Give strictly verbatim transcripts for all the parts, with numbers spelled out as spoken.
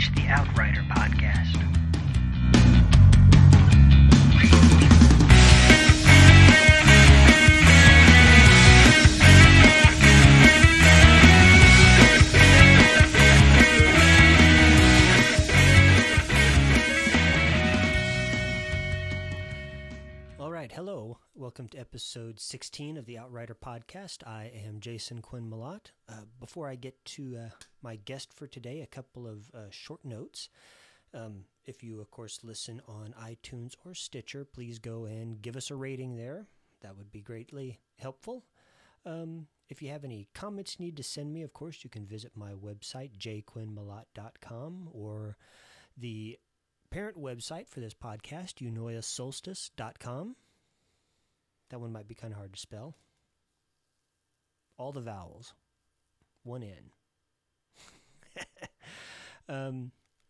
It's the Outrider Podcast. All right, hello. Welcome to episode sixteen of the Outrider Podcast. I am Jason Quinn Malott. Uh, before I get to uh, my guest for today, a couple of uh, short notes. Um, if you, of course, listen on iTunes or Stitcher, please go and give us a rating there. That would be greatly helpful. Um, if you have any comments you need to send me, of course, you can visit my website, j quinn malott dot com, or the parent website for this podcast, eunoia solstice dot com. That one might be kind of hard to spell. All the vowels. One N. um,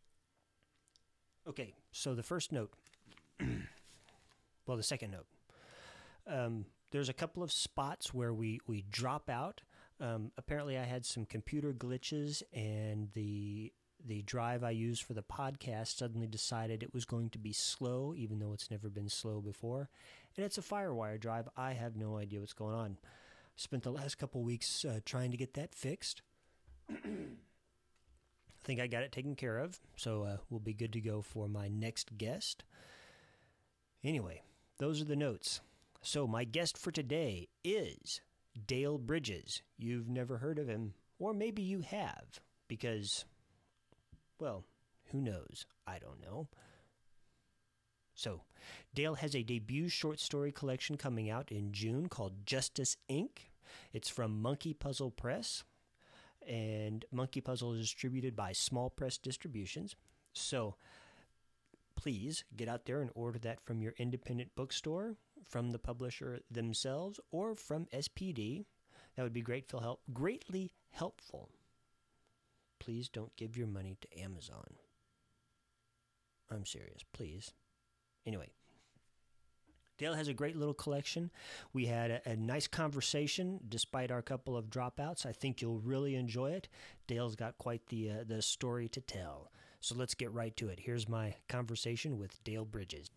okay, so the first note. well, the second note. Um, there's a couple of spots where we, we drop out. Um, apparently I had some computer glitches, and the the drive I used for the podcast suddenly decided it was going to be slow, even though it's never been slow before. And it's a FireWire drive. I have no idea what's going on. Spent the last couple weeks uh, trying to get that fixed. I think I got it taken care of, so uh, we'll be good to go for my next guest. Anyway, those are the notes. So my guest for today is Dale Bridges. You've never heard of him, or maybe you have, because, well, who knows? I don't know. So, Dale has a debut short story collection coming out in June called Justice, Incorporated. It's from Monkey Puzzle Press, and Monkey Puzzle is distributed by Small Press Distributions. So, please get out there and order that from your independent bookstore, from the publisher themselves, or from S P D. That would be great for help, greatly helpful. Please don't give your money to Amazon. I'm serious, please. Anyway, Dale has a great little collection. We had a, a nice conversation despite our couple of dropouts. I think you'll really enjoy it. Dale's got quite the uh, the story to tell. So let's get right to it. Here's my conversation with Dale Bridges.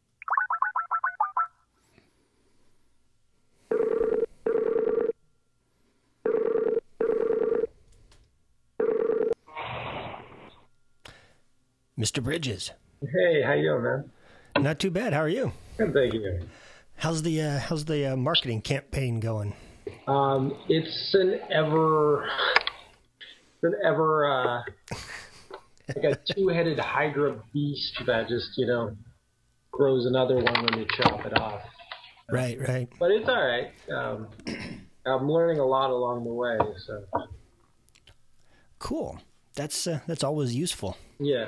Mister Bridges. Hey, how you doing, man? Not too bad. How are you? Good, thank you. How's the uh, how's the uh, marketing campaign going? Um, it's an ever, it's an ever uh, like a two-headed Hydra beast that just you know grows another one when you chop it off. Right, right. But it's all right. Um, I'm learning a lot along the way. So cool. That's uh, that's always useful. Yeah.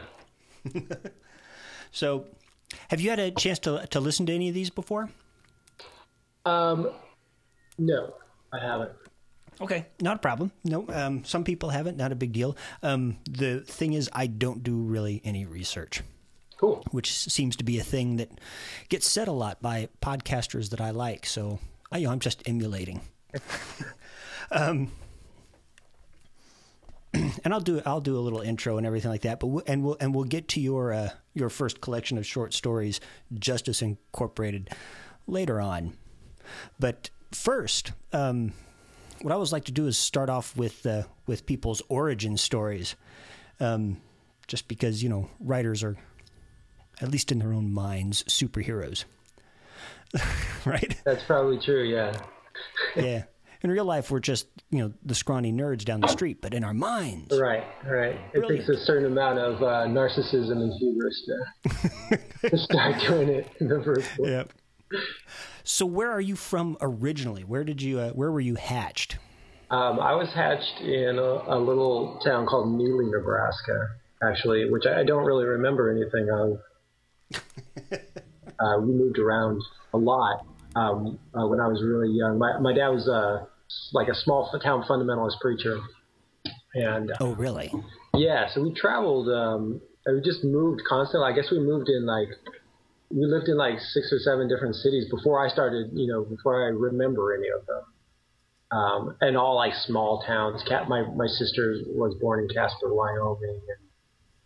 So, have you had a chance to to listen to any of these before? Um, no, I haven't. Okay, not a problem. No, um, some people haven't. Not a big deal. Um, the thing is, I don't do really any research. Cool. Which seems to be a thing that gets said a lot by podcasters that I like. So, I, you know, I'm just emulating. um. And I'll do I'll do a little intro and everything like that, but we'll, and we'll and we'll get to your uh, your first collection of short stories, Justice Incorporated, later on. But first, um, what I always like to do is start off with uh, with people's origin stories, um, just because you know writers are, at least in their own minds, superheroes, right? That's probably true. Yeah. Yeah. In real life, we're just, you know, the scrawny nerds down the street, but in our minds. Right, right. It Brilliant. takes a certain amount of uh, narcissism and hubris to, to start doing it in the first place. Yeah. So where are you from originally? Where did you, uh, where were you hatched? Um, I was hatched in a, a little town called Neely, Nebraska, actually, which I don't really remember anything of. uh, we moved around a lot um, uh, when I was really young. My, my dad was uh, like a small town fundamentalist preacher. And uh, Oh, really? yeah, so we traveled, um, and we just moved constantly. I guess we moved in like, we lived in like six or seven different cities before I started, you know, before I remember any of them. Um, and all like small towns. My, my sister was born in Casper, Wyoming, and,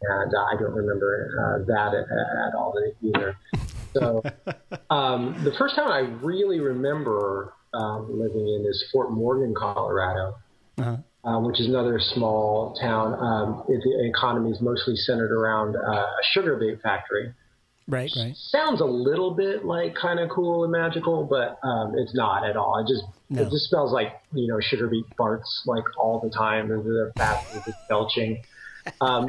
and uh, I don't remember uh, that at, at all either. So um, the first town I really remember um, living in is Fort Morgan, Colorado, uh-huh. um, which is another small town. Um, it, the economy is mostly centered around uh, a sugar beet factory. Right, right. Sounds a little bit like kind of cool and magical, but um, it's not at all. It just no. it just smells like, you know, sugar beet farts like all the time, and the fat is just belching. Um,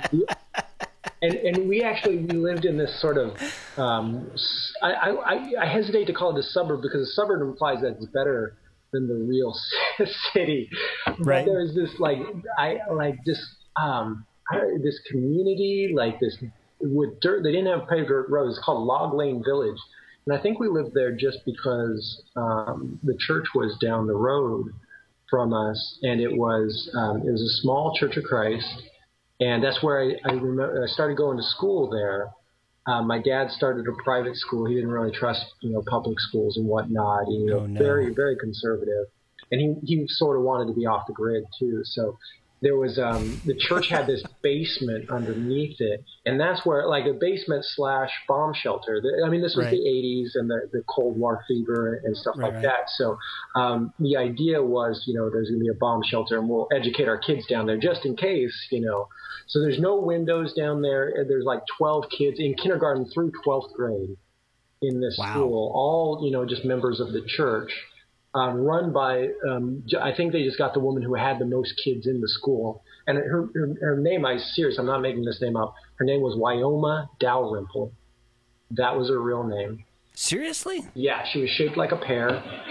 and and we actually we lived in this sort of um, I, I I hesitate to call it a suburb because a suburb implies that it's better than the real city. Right. But there's this like I like this um this community like this. With dirt, they didn't have paved dirt roads. It's called Log Lane Village, and I think we lived there just because um, the church was down the road from us, and it was um, it was a small Church of Christ, and that's where I, I remember I started going to school there. Uh, my dad started a private school. He didn't really trust you know public schools and whatnot. You know, oh, no. very very conservative, and he he sort of wanted to be off the grid too. So. There was um, the church had this basement underneath it, and that's where like a basement slash bomb shelter. I mean, this was right. the eighties and the, the Cold War fever and stuff right, like right. that. So um, the idea was, you know, there's going to be a bomb shelter, and we'll educate our kids down there just in case, you know. So there's no windows down there. There's like twelve kids in kindergarten through twelfth grade in this wow. school, all you know, just members of the church. Um, run by, um, I think they just got the woman who had the most kids in the school. And her, her, her name, I'm serious, I'm not making this name up. Her name was Wyoma Dalrymple. That was her real name. Seriously? Yeah, she was shaped like a pear.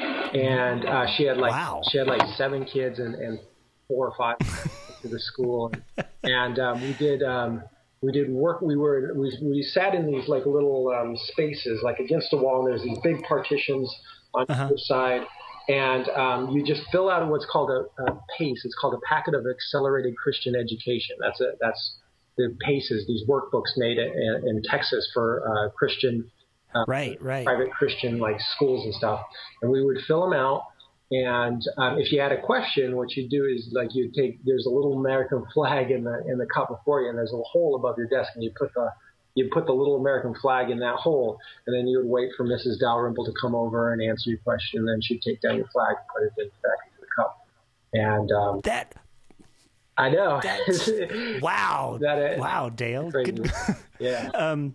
And uh, she had like wow. she had like seven kids and, and four or five to the school. And um, we did um, we did work. We were we, we sat in these like little um, spaces, like against the wall. And there's these big partitions on uh-huh. either side. And um, you just fill out what's called a, a PACE. It's called a Packet of Accelerated Christian Education. That's a, that's the PACEs, these workbooks made in, in Texas for uh, Christian, uh, right, right. private Christian like schools and stuff. And we would fill them out. And um, if you had a question, what you do is like you take there's a little American flag in the in the cup before you, and there's a hole above your desk, and you put the You put the little American flag in that hole, and then you would wait for Missus Dalrymple to come over and answer your question, and then she'd take down your flag and put it in, back into the cup. And um, that, I know. wow, that it, wow, Dale. Good, yeah. Um,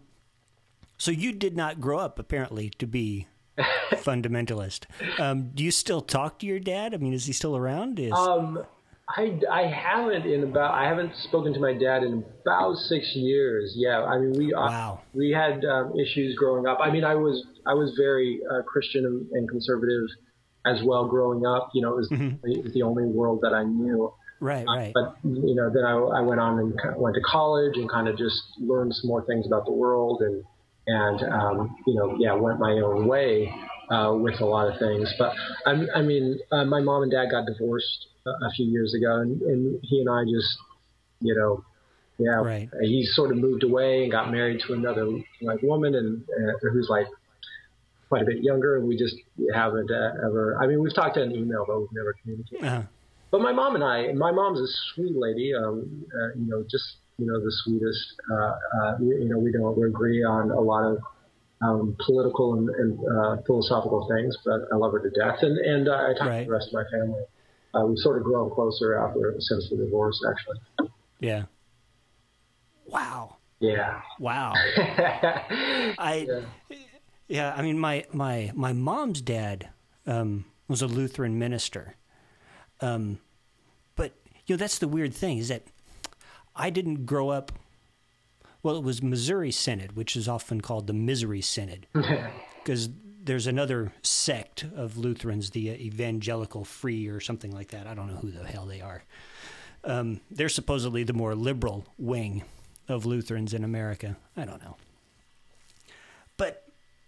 so you did not grow up apparently to be fundamentalist. Um, do you still talk to your dad? I mean, is he still around? Is um. I, I haven't in about I haven't spoken to my dad in about six years. Yeah, I mean we wow. uh, we had um, issues growing up. I mean I was I was very uh, Christian and, and conservative as well growing up. You know, it was, mm-hmm. it was the only world that I knew. Right, right. Uh, but you know, then I, I went on and went to college and kind of just learned some more things about the world and and um, you know, yeah, went my own way uh, with a lot of things. But I, I mean, uh, my mom and dad got divorced a few years ago, and, and he and I just, you know, yeah, right. he sort of moved away and got married to another like woman, and uh, who's like quite a bit younger, and we just haven't uh, ever. I mean, we've talked on email, but we've never communicated. Uh-huh. But my mom and I, my mom's a sweet lady, um, uh, you know, just you know the sweetest. Uh, uh, you, you know, we don't we agree on a lot of um, political and, and uh, philosophical things, but I love her to death, and and uh, I talk right. to the rest of my family. Uh, we've sort of grown closer after since the divorce, actually. Yeah. Wow. Yeah. Wow. I. Yeah. yeah. I mean, my my my mom's dad um, was a Lutheran minister, um, but you know that's the weird thing is that I didn't grow up. Well, it was Missouri Synod, which is often called the Misery Synod, because there's another sect of Lutherans, the Evangelical Free or something like that. I don't know who the hell they are. Um, they're supposedly the more liberal wing of Lutherans in America. I don't know. But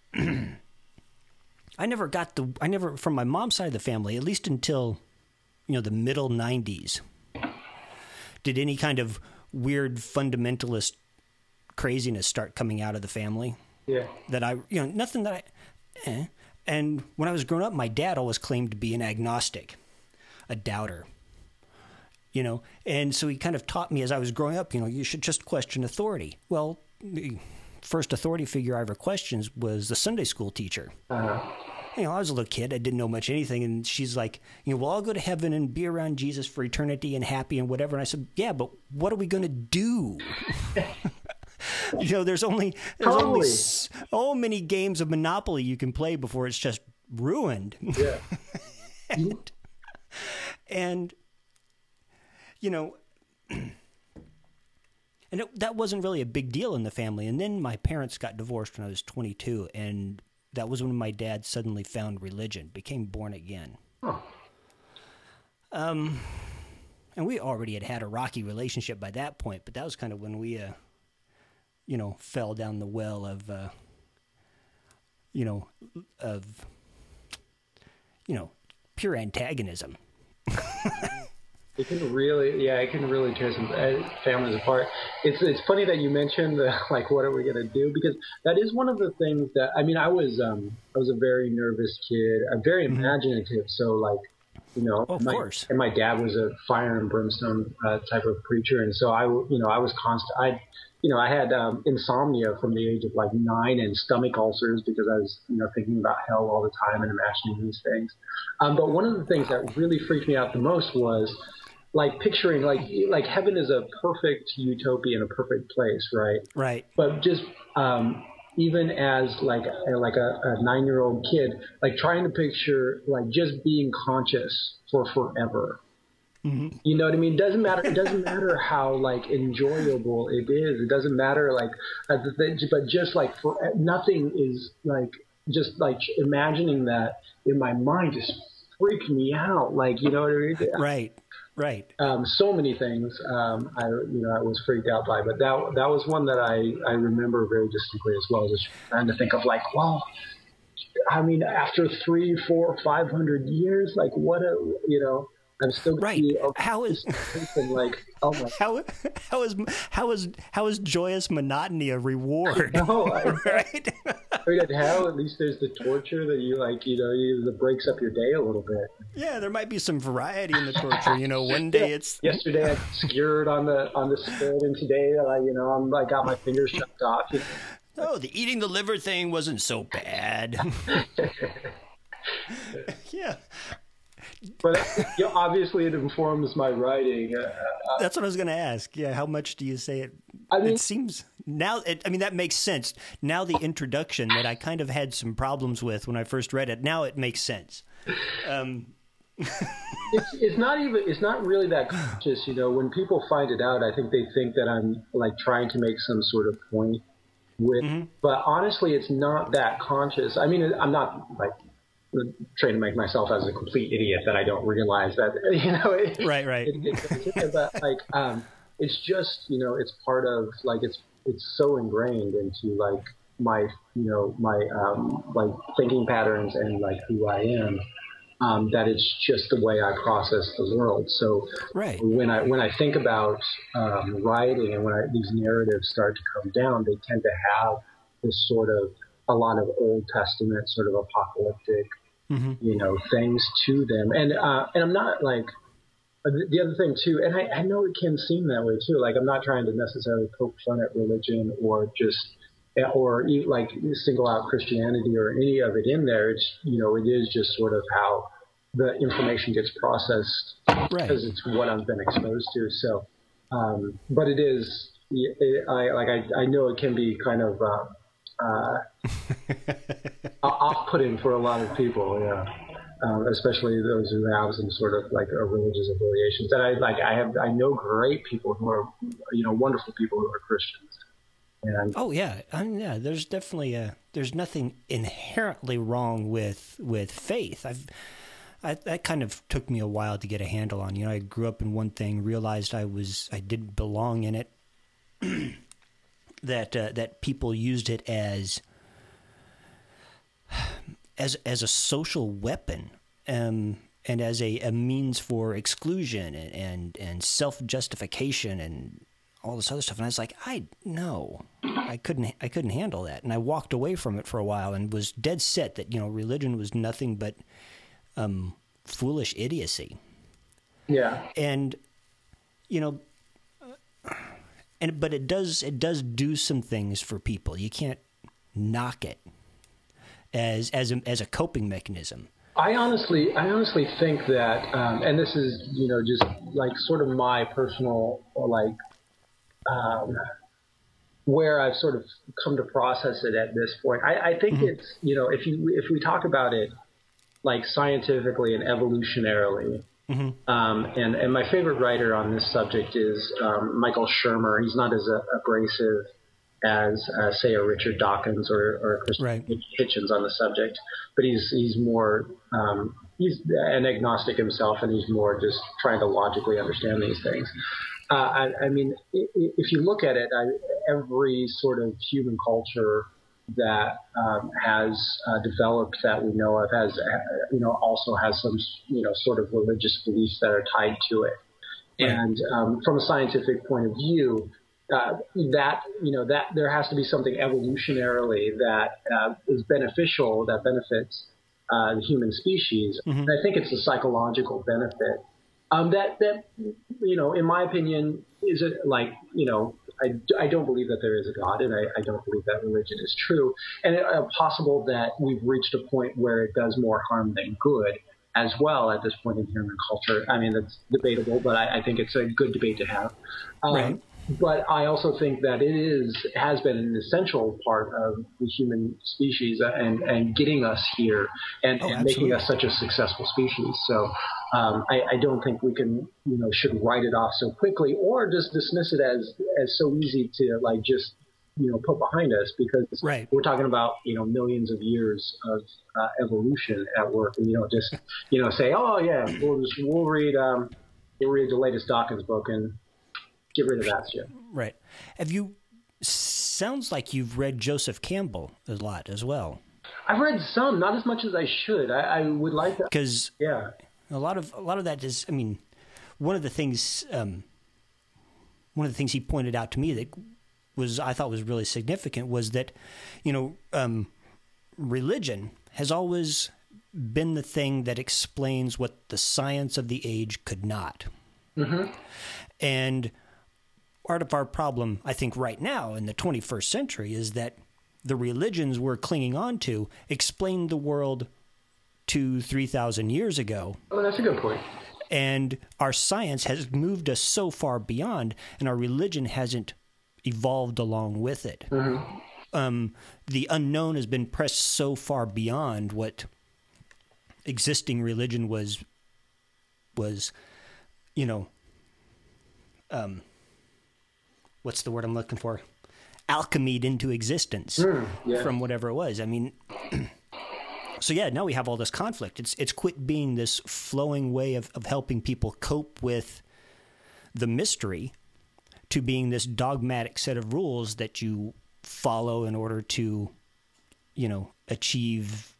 I never got the, I never, from my mom's side of the family, at least until, you know, the middle nineties, did any kind of weird fundamentalist craziness start coming out of the family. Yeah. That I, you know, nothing that I, Eh. And when I was growing up, my dad always claimed to be an agnostic, a doubter. you know, and so he kind of taught me as I was growing up, you know, you should just question authority. Well, the first authority figure I ever questioned was the Sunday school teacher. Uh-huh. You know, I was a little kid. I didn't know much anything. And she's like, you know, well, I'll go to heaven and be around Jesus for eternity and happy and whatever. And I said, yeah, but what are we going to do? You know, there's only there's Totally. only so many games of Monopoly you can play before it's just ruined. Yeah. and, and, you know, and it, that wasn't really a big deal in the family. And then my parents got divorced when I was twenty-two, and that was when my dad suddenly found religion, became born again. Huh. Um, and we already had had a rocky relationship by that point, but that was kind of when we, uh, you know, fell down the well of, uh, you know, of, you know, pure antagonism. It can really, yeah, it can really tear some uh, families apart. It's it's funny that you mentioned the, like, what are we gonna do? Because that is one of the things that I mean, I was um I was a very nervous kid, a very imaginative. So like, you know, Oh, of my, course. and my dad was a fire and brimstone uh, type of preacher, and so I, you know, I was constant. I, you know, I had um, insomnia from the age of like nine and stomach ulcers because I was, you know, thinking about hell all the time and imagining these things. Um, but one of the things that really freaked me out the most was like picturing like like heaven is a perfect utopia and a perfect place, right? Right. But just um, even as like a, like a, a nine-year-old kid, like trying to picture like just being conscious for forever. Mm-hmm. You know what I mean? Doesn't matter. It doesn't matter how like enjoyable it is. It doesn't matter like, uh, the thing, but just like for nothing is like just like imagining that in my mind just freaked me out. Like, you know what I mean? Right. Right. Um, so many things um, I you know I was freaked out by, but that that was one that I, I remember very distinctly as well. Just trying to think of like, well, I mean, after three, four, five hundred years, like what a you know. I'm still Right. be, oh, How is and like oh my how how is how is how is joyous monotony a reward? no, I, Right. I mean, at hell, at least there's the torture that you like, you know, you, that breaks up your day a little bit. Yeah, there might be some variety in the torture. You know, one day it's Yesterday I skewered on the on the spit, and today I, you know, I'm I got my fingers chopped off. You know? oh, the eating the liver thing wasn't so bad. Yeah. But you know, obviously it informs my writing. Uh, That's what I was going to ask. Yeah, how much do you say it? I mean- it seems now. It, I mean, that makes sense. Now the introduction that I kind of had some problems with when I first read it. Now it makes sense. Um, it's, it's not even. It's not really that conscious. You know, when people find it out, I think they think that I'm like trying to make some sort of point with. Mm-hmm. But honestly, it's not that conscious. I mean, I'm not like. Trying to make myself as a complete idiot that I don't realize that, you know, it, Right, right. It, it, it, but like, um, it's just, you know, it's part of like, it's, it's so ingrained into like my, you know, my, um, like thinking patterns and like who I am, um, that it's just the way I process the world. So Right. when I, when I think about, um, writing and when I, these narratives start to come down, they tend to have this sort of, a lot of Old Testament sort of apocalyptic, Mm-hmm. you know, things to them. And, uh, and I'm not like, the other thing too, and I, I know it can seem that way too. Like I'm not trying to necessarily poke fun at religion or just, or like single out Christianity or any of it in there. It's, you know, it is just sort of how the information gets processed Right. because it's what I've been exposed to. So, um, but it is, it, I like, I, I know it can be kind of, um, uh, off-putting for a lot of people, yeah, um, especially those who have some sort of like a religious affiliations. And I like I have I know great people who are, you know, wonderful people who are Christians. And Oh yeah, I mean, yeah. There's definitely a there's nothing inherently wrong with with faith. I've I, that kind of took me a while to get a handle on. You know, I grew up in one thing, realized I was I didn't belong in it. that uh, that people used it as as as a social weapon, um, and as a, a means for exclusion and and, and self justification and all this other stuff. And I was like, I no, I couldn't I couldn't handle that, and I walked away from it for a while and was dead set that, you know, religion was nothing but um, foolish idiocy. yeah, And you know, uh, and but it does it does do some things for people. You can't knock it as as a, as a coping mechanism. I honestly, I honestly think that, um, and this is, you know, just like sort of my personal, like, um, where I've sort of come to process it at this point. I, I think mm-hmm. it's, you know, if you if we talk about it like scientifically and evolutionarily, mm-hmm. um, and and my favorite writer on this subject is um, Michael Shermer. He's not as uh, abrasive as, uh, say, a Richard Dawkins or, or a Chris right. Hitchens on the subject, but he's he's more um, he's an agnostic himself, and he's more just trying to logically understand these things. Uh, I, I mean, if you look at it, I, every sort of human culture that um, has uh, developed that we know of has, uh, you know, also has some, you know, sort of religious beliefs that are tied to it. Right. And um, from a scientific point of view, Uh, that, you know, that there has to be something evolutionarily that uh, is beneficial, that benefits uh, the human species. Mm-hmm. And I think it's a psychological benefit. Um, that, that, you know, in my opinion, is it like, you know, I, I don't believe that there is a God, and I, I don't believe that religion is true. And it's uh, possible that we've reached a point where it does more harm than good as well at this point in human culture. I mean, that's debatable, but I, I think it's a good debate to have. Um, right. But I also think that it is has been an essential part of the human species and, and getting us here and, oh, and making us such a successful species. So um, I, I don't think we can, you know, should write it off so quickly or just dismiss it as as so easy to like just, you know, put behind us, because right. we're talking about, you know, millions of years of uh, evolution at work, and you know, just, you know, say, oh yeah, we'll just we'll read um, we'll read the latest Dawkins book and get rid of that shit. Right. Have you, sounds like you've read Joseph Campbell a lot as well. I've read some, not as much as I should. I, I would like to. Because yeah. a lot of, a lot of that is, I mean, one of the things, um, one of the things he pointed out to me that was, I thought was really significant was that, you know, um, religion has always been the thing that explains what the science of the age could not. Mm-hmm. And part of our problem, I think, right now in the twenty-first century is that the religions we're clinging on to explained the world two, three thousand years ago. Oh, that's a good point. And our science has moved us so far beyond, and our religion hasn't evolved along with it. Mm-hmm. Um, the unknown has been pressed so far beyond what existing religion was, was, you know, um, what's the word I'm looking for? Alchemied into existence mm, yeah. from whatever it was. I mean, so yeah, now we have all this conflict. It's it's quit being this flowing way of, of helping people cope with the mystery to being this dogmatic set of rules that you follow in order to, you know, achieve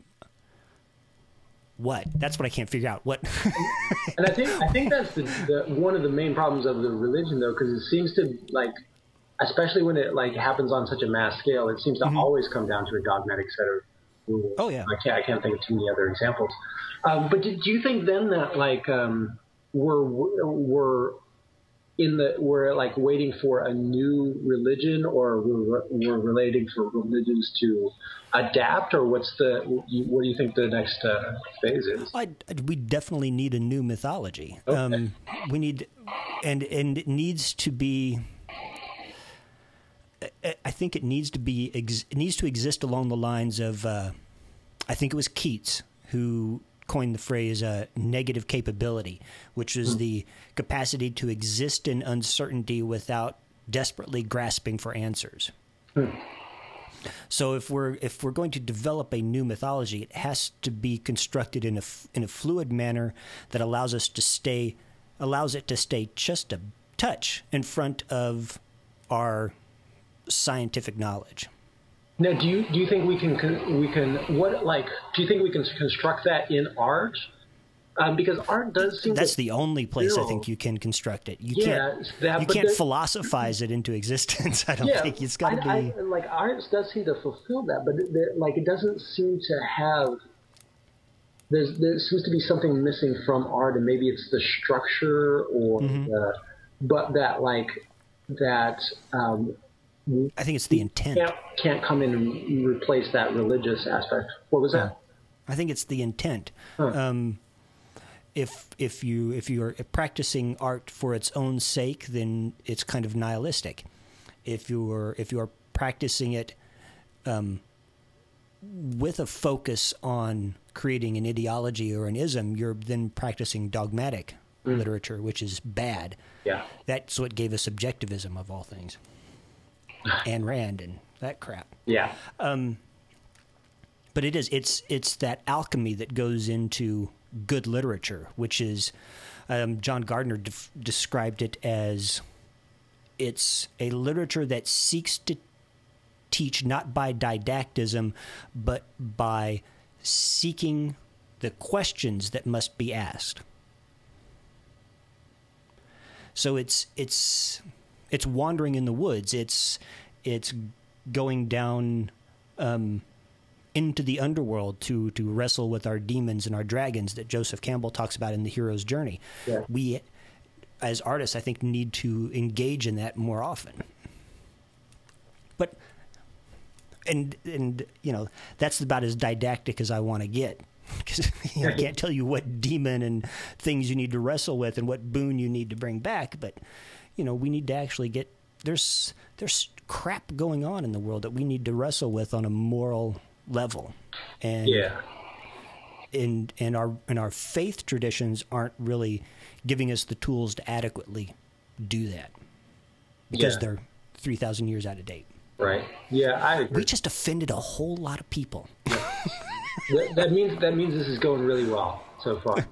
what? That's what I can't figure out. What? And I think I think that's the, the one of the main problems of the religion, though, because it seems to, like, especially when it like happens on such a mass scale, it seems to mm-hmm. always come down to a dogmatic set of rules. Oh yeah. I can't I can't think of too many other examples. Um, but do, do you think then that like um, we're we're in the we're like waiting for a new religion, or we're we're relating for religions to adapt, or what's the what do you think the next uh, phase is? I, we definitely need a new mythology. Okay. Um, we need, and and it needs to be. I think it needs to be it needs to exist along the lines of. Uh, I think it was Keats who coined the phrase uh, "negative capability," which is mm. the capacity to exist in uncertainty without desperately grasping for answers. Mm. So if we're if we're going to develop a new mythology, it has to be constructed in a in a fluid manner that allows us to stay allows it to stay just a touch in front of our scientific knowledge. Now, do you do you think we can we can what like do you think we can construct that in art? Um, because art does seem that's to the only place feel, I think you can construct it. You yeah, can't that, you can't philosophize it into existence. I don't yeah, think it's got to be I, like art does seem to fulfill that, but it, like it doesn't seem to have. There's there seems to be something missing from art, and maybe it's the structure or mm-hmm. the but that like that um, I think it's the intent. Can't, can't come in and replace that religious aspect. What was that? I think it's the intent. Huh. Um, if if you if you are practicing art for its own sake, then it's kind of nihilistic. If you are if you are practicing it um, with a focus on creating an ideology or an ism, you're then practicing dogmatic mm. literature, which is bad. Yeah, that's what gave us subjectivism of all things, Ayn Rand and that crap. Yeah. Um, but it is it's it's that alchemy that goes into good literature, which is um, John Gardner def- described it as it's a literature that seeks to teach not by didactism, but by seeking the questions that must be asked. So it's it's it's wandering in the woods. It's it's going down um, into the underworld to to wrestle with our demons and our dragons that Joseph Campbell talks about in The Hero's Journey. Yeah. We, as artists, I think, need to engage in that more often. But and and you know that's about as didactic as I want to get, because you know, I can't tell you what demon and things you need to wrestle with and what boon you need to bring back. But you know we need to actually get there's there's crap going on in the world that we need to wrestle with on a moral level, and yeah, and and our and our faith traditions aren't really giving us the tools to adequately do that because yeah. they're three thousand years out of date. Right. Yeah, I agree. We just offended a whole lot of people. Yeah. that, that means that means this is going really well so far.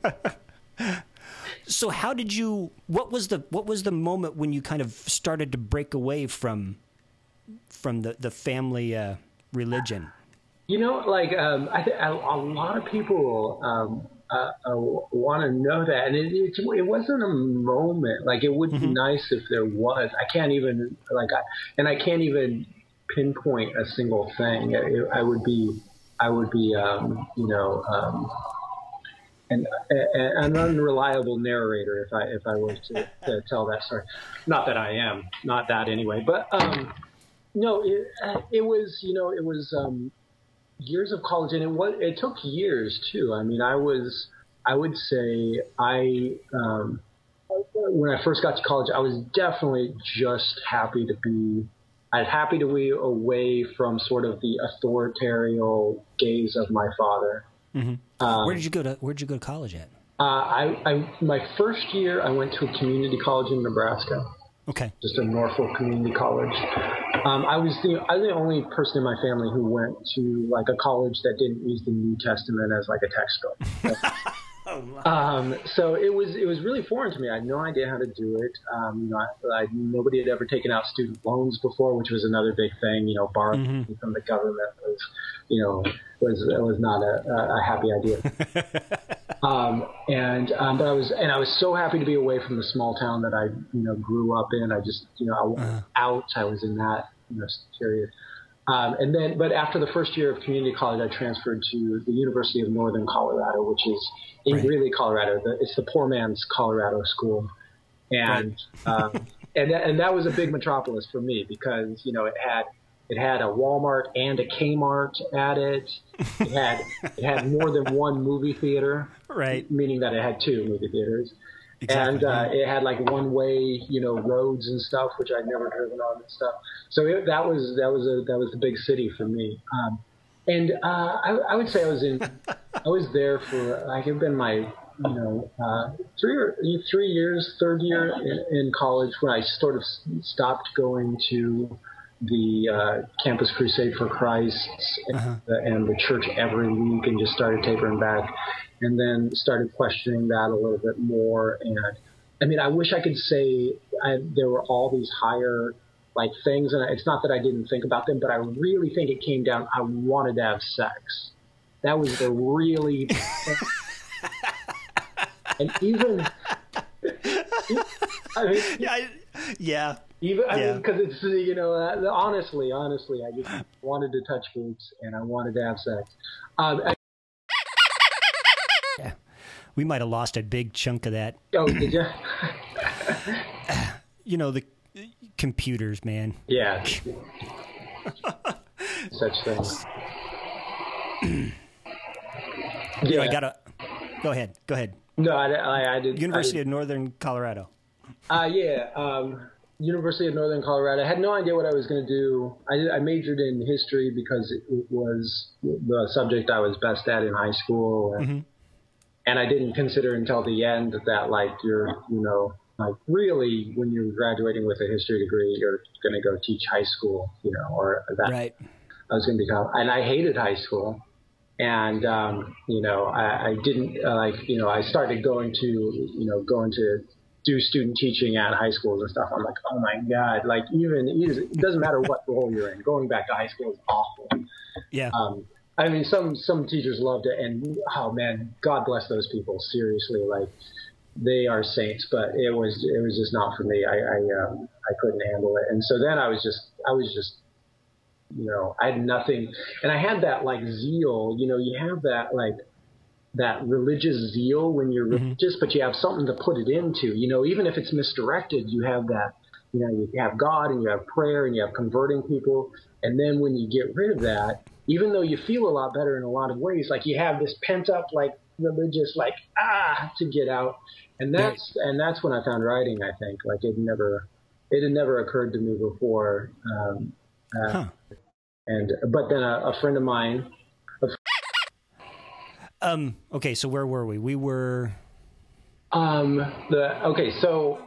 So how did you what was the what was the moment when you kind of started to break away from from the the family uh, religion? You know, like um, I think a, a lot of people um, uh, uh, want to know that, and it, it, it wasn't a moment. Like it would be mm-hmm. nice if there was. I can't even like, I, and I can't even pinpoint a single thing. It, I would be, I would be, um, you know, um, an, an unreliable narrator if I if I was to, to tell that story. Not that I am, not that anyway. But um, no, it, it was, you know, it was. Um, years of college, and it was it took years too. I mean, I was I would say I um, when I first got to college, I was definitely just happy to be I was happy to be away from sort of the authoritarian gaze of my father. Mm-hmm. Um, where did you go to Where did you go to college at? Uh, I, I my first year I went to a community college in Nebraska. Okay, just a Norfolk community college. Um, I was the I was the only person in my family who went to like a college that didn't use the New Testament as like a textbook. Oh, wow. um, so it was it was really foreign to me. I had no idea how to do it. Um, you know, I, I, nobody had ever taken out student loans before, which was another big thing. You know, borrowing mm-hmm. from the government was, you know, was was not a, a happy idea. um, and um, but I was and I was so happy to be away from the small town that I you know grew up in. I just you know I went uh-huh. out. I was in that you know period. Um, and then, but after the first year of community college, I transferred to the University of Northern Colorado, which is in right. Greeley, Colorado. The, it's the poor man's Colorado school, and right. um, and and that was a big metropolis for me because you know it had it had a Walmart and a Kmart at it. It had it had more than one movie theater, right? Meaning that it had two movie theaters. Exactly. And uh, it had like one-way, you know, roads and stuff, which I'd never driven on and stuff. So it, that was that was a that was the big city for me. Um, and uh, I, I would say I was in, I was there for like it'd been my, you know, uh, three or three years, third year in, in college when I sort of stopped going to the uh, Campus Crusade for Christ uh-huh. and, and the church every week and just started tapering back. And then started questioning that a little bit more. And I mean, I wish I could say I, there were all these higher like things. And it's not that I didn't think about them, but I really think it came down. I wanted to have sex. That was the really, and even, I mean, yeah, I, yeah. Even I yeah. mean, because it's you know, uh, honestly, honestly, I just wanted to touch boobs and I wanted to have sex. Um, I, We might have lost a big chunk of that. Oh, did you? you know, the computers, man. Yeah. Such things. You know, I gotta go ahead. Go ahead. No, I, I, I did. University I did, of Northern Colorado. Uh, yeah, um, University of Northern Colorado. I had no idea what I was going to do. I, I majored in history because it, it was the subject I was best at in high school, and, mm-hmm. and I didn't consider until the end that, like, you're, you know, like really when you're graduating with a history degree, you're going to go teach high school, you know, or that. Right. I was going to become, and I hated high school. And, um, you know, I, I didn't uh, like, you know, I started going to, you know, going to do student teaching at high schools and stuff. I'm like, oh my God, like even, it doesn't matter what role you're in, going back to high school is awful. Yeah. Um, I mean, some, some teachers loved it, and oh man, God bless those people. Seriously. Like, they are saints, but it was, it was just not for me. I, I, um, I couldn't handle it. And so then I was just, I was just, you know, I had nothing, and I had that like zeal, you know, you have that like that religious zeal when you're mm-hmm. religious, but you have something to put it into, you know, even if it's misdirected, you have that, you know, you have God and you have prayer and you have converting people. And then when you get rid of that, even though you feel a lot better in a lot of ways, like you have this pent up, like religious, like, ah, to get out. And that's, right. and that's when I found writing, I think. Like it never, it had never occurred to me before. Um, uh, huh. And, but then a, a friend of mine, a fr- um, okay. So where were we? We were, um, the, okay. So,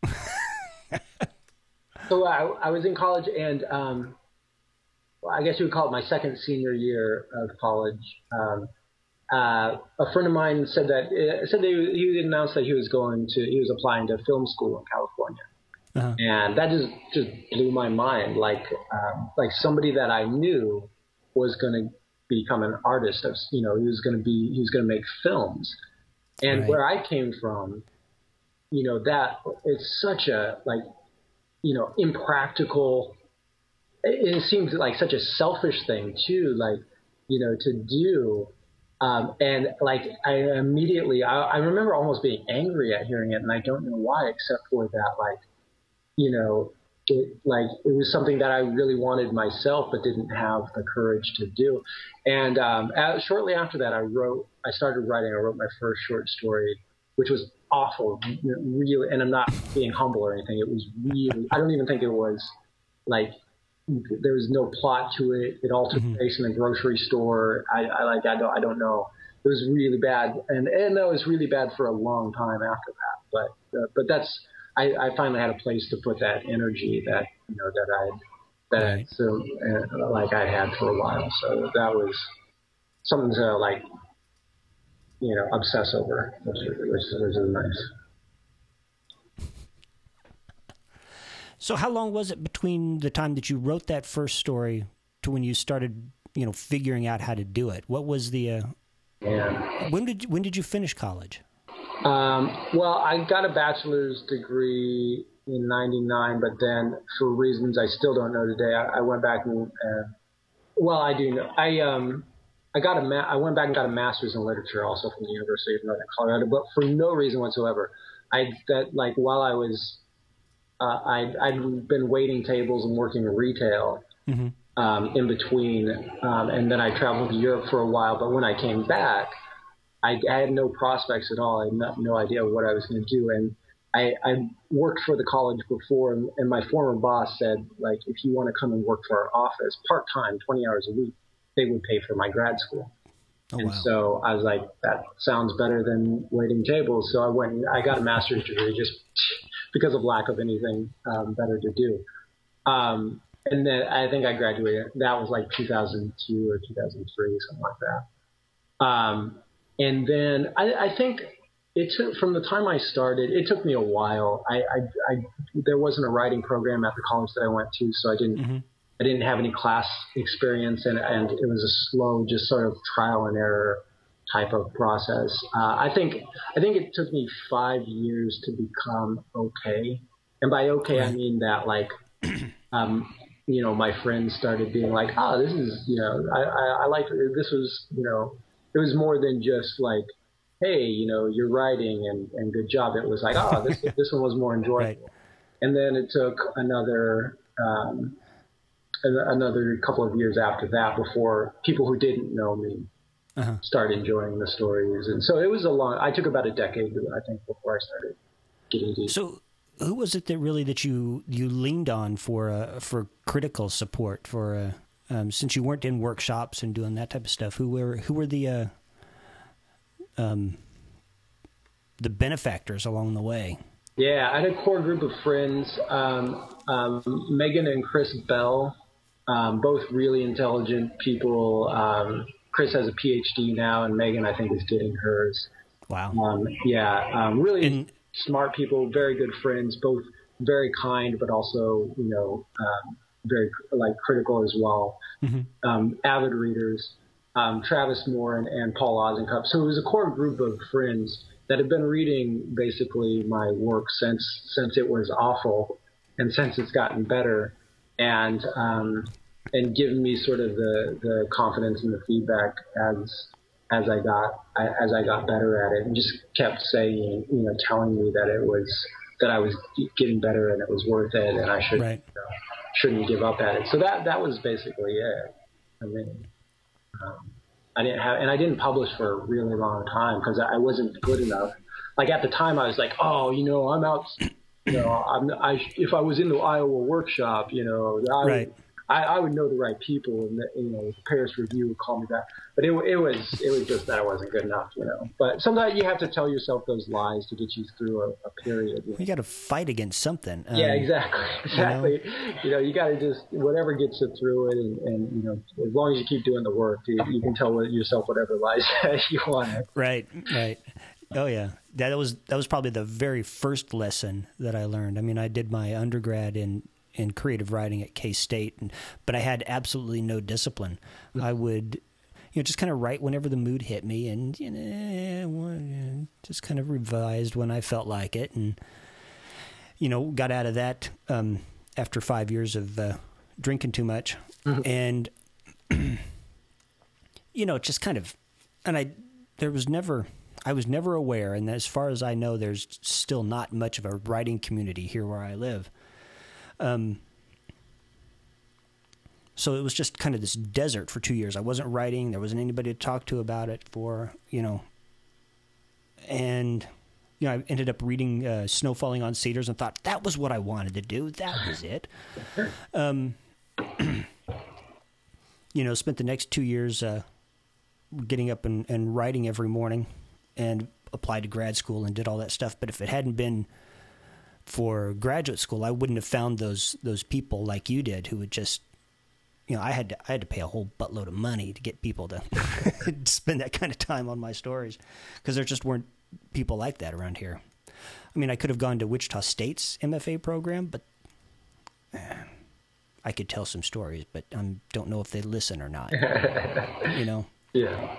so I, I was in college and, um, well, I guess you would call it my second senior year of college. Um, uh, a friend of mine said that, uh, said that he, he announced that he was going to, he was applying to film school in California. Uh-huh. And that just, just blew my mind. Like, um, like somebody that I knew was going to become an artist. Of, you know, he was going to be, he was going to make films. And right. where I came from, you know, that it's such a like, you know, impractical. It, it seems like such a selfish thing too, like, you know, to do. Um, and like, I immediately, I, I remember almost being angry at hearing it, and I don't know why, except for that, like, you know, it, like it was something that I really wanted myself, but didn't have the courage to do. And um, as, shortly after that, I wrote, I started writing, I wrote my first short story, which was awful, really, and I'm not being humble or anything. It was really, I don't even think it was like, there was no plot to it. It all took mm-hmm. place in a grocery store. I, I like, I don't, I don't know. It was really bad. And, and that was really bad for a long time after that. But, uh, but that's, I, I finally had a place to put that energy that, you know, that I, that right. I, so, uh, like I had for a while. So that was something to like, you know, obsess over, which, which, which is nice. So how long was it between the time that you wrote that first story to when you started, you know, figuring out how to do it? What was the, uh, yeah. when did, when did you finish college? Um, well, I got a bachelor's degree in ninety-nine, but then for reasons I still don't know today, I, I went back and, uh, well, I do know. I, um, I got a, ma- I went back and got a master's in literature also from the University of Northern Colorado, but for no reason whatsoever. I, that like while I was, uh, I'd, I'd been waiting tables and working in retail, mm-hmm. um, in between. Um, and then I traveled to Europe for a while, but when I came back, I, I had no prospects at all. I had no, no idea what I was going to do. And I, I worked for the college before, and, and my former boss said, like, if you want to come and work for our office part-time, twenty hours a week, they would pay for my grad school. Oh, and wow. So I was like, that sounds better than waiting tables. So I went and I got a master's degree just because of lack of anything um, better to do. Um, and then I think I graduated. That was like two thousand two or two thousand three, something like that. Um, And then I, I think it took, from the time I started, it took me a while. I, I, I there wasn't a writing program at the college that I went to, so I didn't, mm-hmm. I didn't have any class experience, and, and it was a slow, just sort of trial and error type of process. Uh, I think, I think it took me five years to become okay. And by okay, right. I mean that like, um, you know, my friends started being like, oh, this is, you know, I, I, I like, this was, you know, it was more than just like, hey, you know, you're writing and, and good job. It was like, oh, this this one was more enjoyable. Right. and then it took another um, another couple of years after that before people who didn't know me uh-huh. started enjoying the stories. And so it was a long. I took about a decade, I think, before I started getting deep. So, who was it that really that you you leaned on for uh, for critical support for? Uh, um, since you weren't in workshops and doing that type of stuff, who were who were the uh, um, the benefactors along the way? Yeah, I had a core group of friends, um, um, Megan and Chris Bell, um, both really intelligent people. Um, Chris has a P H D now, and Megan, I think, is getting hers. Wow. Um, yeah, um, really and, smart people, very good friends, both very kind, but also, you know, um, very like critical as well. Mm-hmm. Um, avid readers, um, Travis Moore and, and Paul Ozenkup. So it was a core group of friends that had been reading basically my work since since it was awful and since it's gotten better, and um, and given me sort of the, the confidence and the feedback as as I got as I got better at it, and just kept saying, you know, telling me that it was that I was getting better and it was worth it, and I should right. you know, shouldn't give up at it. So that that was basically it. I mean. Um, I didn't have, and I didn't publish for a really long time because I wasn't good enough. Like at the time, I was like, oh, you know, I'm out. You know, I'm, I if I was in the Iowa workshop, you know, I, right. would, I, I would know the right people, and the, you know, the Paris Review would call me back. But it, it was it was just that I wasn't good enough, you know. But sometimes you have to tell yourself those lies to get you through a, a period. You, know? You got to fight against something. Um, yeah, exactly, exactly. You know, you, know, you got to just whatever gets you through it, and, and you know, as long as you keep doing the work, you, you can tell yourself whatever lies you want. Right, right. Oh yeah, that was that was probably the very first lesson that I learned. I mean, I did my undergrad in. in creative writing at K-State, and, but I had absolutely no discipline. Mm-hmm. I would, you know, just kind of write whenever the mood hit me, and you know, just kind of revised when I felt like it, and you know, got out of that um, after five years of uh, drinking too much, mm-hmm. and you know, just kind of, and I, there was never. I was never aware, and as far as I know, there's still not much of a writing community here where I live. Um, so it was just kind of this desert for two years. I wasn't writing. There wasn't anybody to talk to about it for, you know, and, you know, I ended up reading uh, Snow Falling on Cedars and thought that was what I wanted to do. That was it. Um, you know, spent the next two years uh, getting up and, and writing every morning and applied to grad school and did all that stuff. But if it hadn't been for graduate school, I wouldn't have found those those people like you did who would just, you know, I had to I had to pay a whole buttload of money to get people to spend that kind of time on my stories because there just weren't people like that around here. I mean, I could have gone to Wichita State's M F A program, but eh, I could tell some stories, but I don't know if they listen or not. You know? Yeah.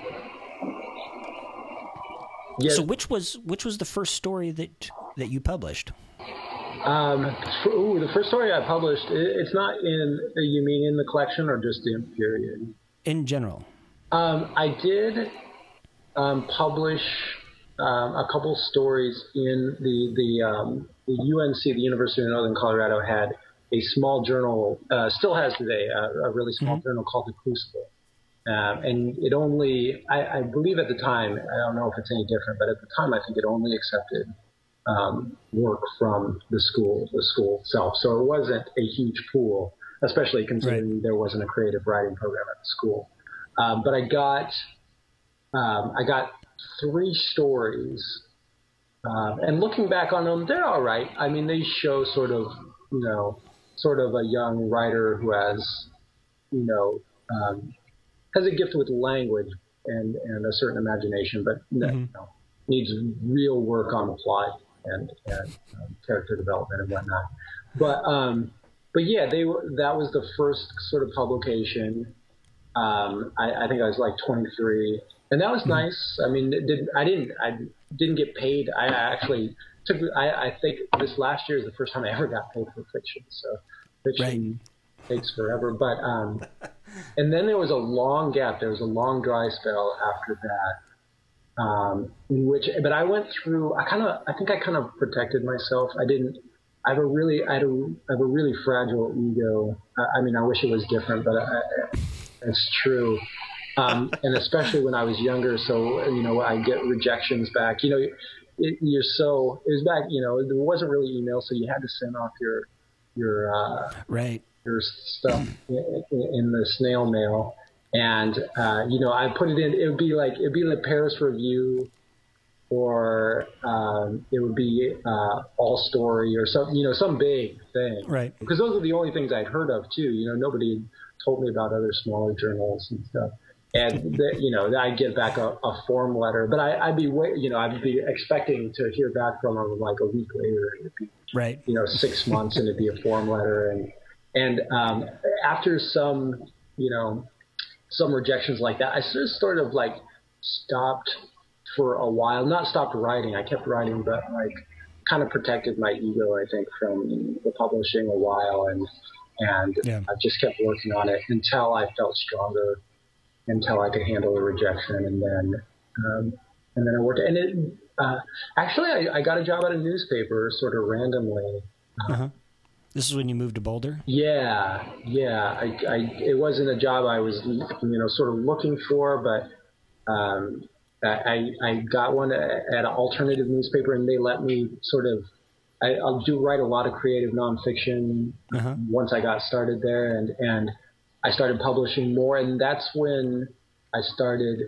Yeah. So which was which was the first story that that you published? Um, ooh, the first story I published, it's not in, you mean in the collection or just in period? In general. Um, I did um, publish um, a couple stories in the, the, um, the U N C, the University of Northern Colorado, had a small journal, uh, still has today, uh, a really small mm-hmm. journal called The Crucible. Um, and it only, I, I believe at the time, I don't know if it's any different, but at the time I think it only accepted Um, work from the school, the school itself. So it wasn't a huge pool, especially considering right. there wasn't a creative writing program at the school. Um, but I got, um, I got three stories, um, and looking back on them, they're all right. I mean, they show sort of, you know, sort of a young writer who has, you know, um, has a gift with language and, and a certain imagination, but mm-hmm. you know, needs real work on the plot and, and um, character development and whatnot. But, um, but yeah, they were, that was the first sort of publication. Um, I, I think I was like twenty-three, and that was mm-hmm. nice. I mean, it did, I didn't, I didn't get paid. I actually took, I, I think this last year is the first time I ever got paid for fiction. So fiction right. takes forever, but, um, and then there was a long gap. There was a long dry spell after that. Um, in which, but I went through, I kind of, I think I kind of protected myself. I didn't, I have a really, I, had a, I have a really fragile ego. I, I mean, I wish it was different, but I, it's true. Um, and especially when I was younger, so, you know, I get rejections back. You know, it, you're so, it was back, you know, there wasn't really email, so you had to send off your, your, uh, right. your stuff in, in the snail mail. And, uh, you know, I put it in, it would be like, it would be in the Paris Review, or um, it would be uh, All Story or some, you know, some big thing. Right. Because those are the only things I'd heard of, too. You know, nobody had told me about other smaller journals and stuff. And, the, you know, I'd get back a, a form letter. But I, I'd be, you know, I'd be expecting to hear back from them like a week later. It'd be, right. You know, six months and it'd be a form letter. And, and um, after some, you know, some rejections like that, I just sort of like stopped for a while. Not stopped writing. I kept writing, but like kind of protected my ego, I think, from the publishing a while. And, and yeah. I just kept working on it until I felt stronger, until I could handle a rejection, and then um, and then I worked. And it uh, actually, I, I got a job at a newspaper, sort of randomly. Uh-huh. This is when you moved to Boulder? Yeah, yeah. I, I it wasn't a job I was, you know, sort of looking for, but um, I I got one at an alternative newspaper, and they let me sort of. I, I'll do write a lot of creative nonfiction uh-huh. once I got started there, and and. I started publishing more, and that's when I started.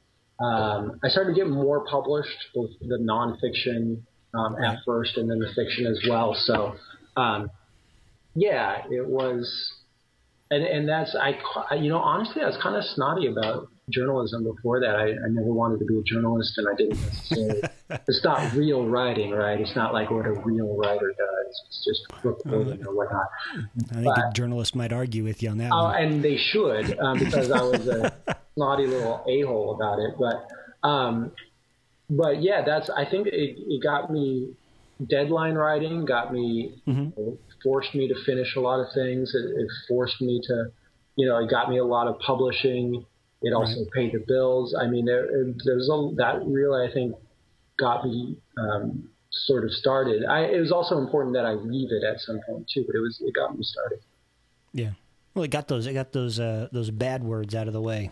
Um, I started to get more published, both the nonfiction um, at first, and then the fiction as well. So, um, yeah, it was, and and that's I. You know, honestly, I was kind of snotty about journalism before that. I, I never wanted to be a journalist, and I didn't necessarily. It's not real writing, right? It's not like what a real writer does. It's just reporting uh, or whatnot. I think but, a journalist might argue with you on that uh, one. And they should, um, because I was a snotty little a-hole about it. But, um, but yeah, that's. I think it, it got me deadline writing. Got me mm-hmm. you know, forced me to finish a lot of things. It, it forced me to, you know, it got me a lot of publishing. It also right. paid the bills. I mean, there, there's a, that really, I think, got me um, sort of started. I, it was also important that I leave it at some point too, but it was it got me started. Yeah, well, it got those it got those uh, those bad words out of the way.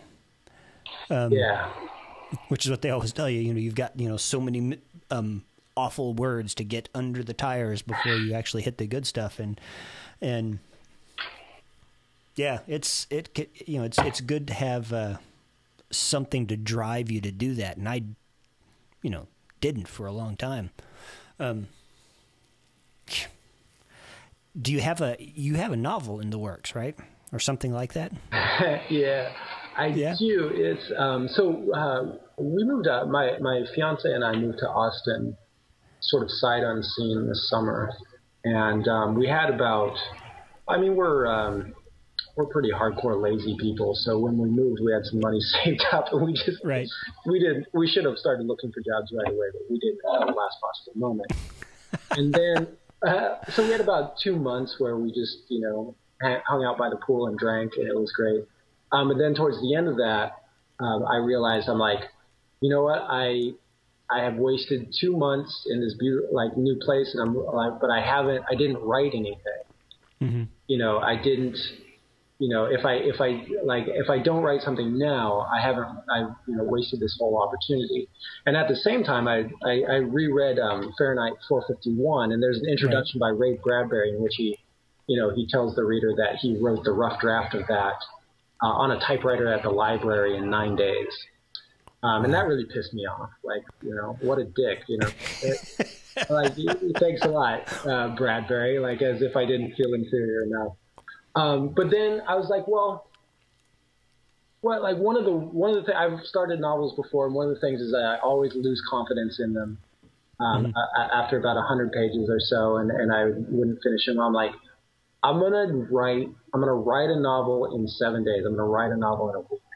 Um, yeah, which is what they always tell you. You know, you've got you know so many um, awful words to get under the tires before you actually hit the good stuff, and and. Yeah, it's it you know it's it's good to have uh, something to drive you to do that, and I, you know, didn't for a long time. Um, do you have a you have a novel in the works, right, or something like that? yeah, I yeah. do. It's um, so uh, we moved out. My my fiance and I moved to Austin, sort of sight unseen this summer, and um, we had about. I mean, we're. Um, We're pretty hardcore lazy people, so when we moved, we had some money saved up, and we just right. we did we should have started looking for jobs right away, but we didn't at the last possible moment. And then, uh, so we had about two months where we just you know hung out by the pool and drank, and it was great. Um, but then towards the end of that, um, I realized I'm like, you know what, I I have wasted two months in this beautiful like new place, and I'm like, but I haven't, I didn't write anything. Mm-hmm. You know, I didn't. You know, if I if I like if I don't write something now, I haven't I you know wasted this whole opportunity. And at the same time, I I, I reread um, Fahrenheit four fifty-one, and there's an introduction right. by Ray Bradbury in which he, you know, he tells the reader that he wrote the rough draft of that uh, on a typewriter at the library in nine days. Um, and that really pissed me off. Like, you know, what a dick. You know, it, like thanks a lot, uh, Bradbury. Like as if I didn't feel inferior enough. Um, but then I was like, well, well, like one of the one of the things I've started novels before, and one of the things is that I always lose confidence in them um, mm-hmm. uh, after about a hundred pages or so, and, and I wouldn't finish them. I'm like, I'm gonna write, I'm gonna write a novel in seven days. I'm gonna write a novel in a week.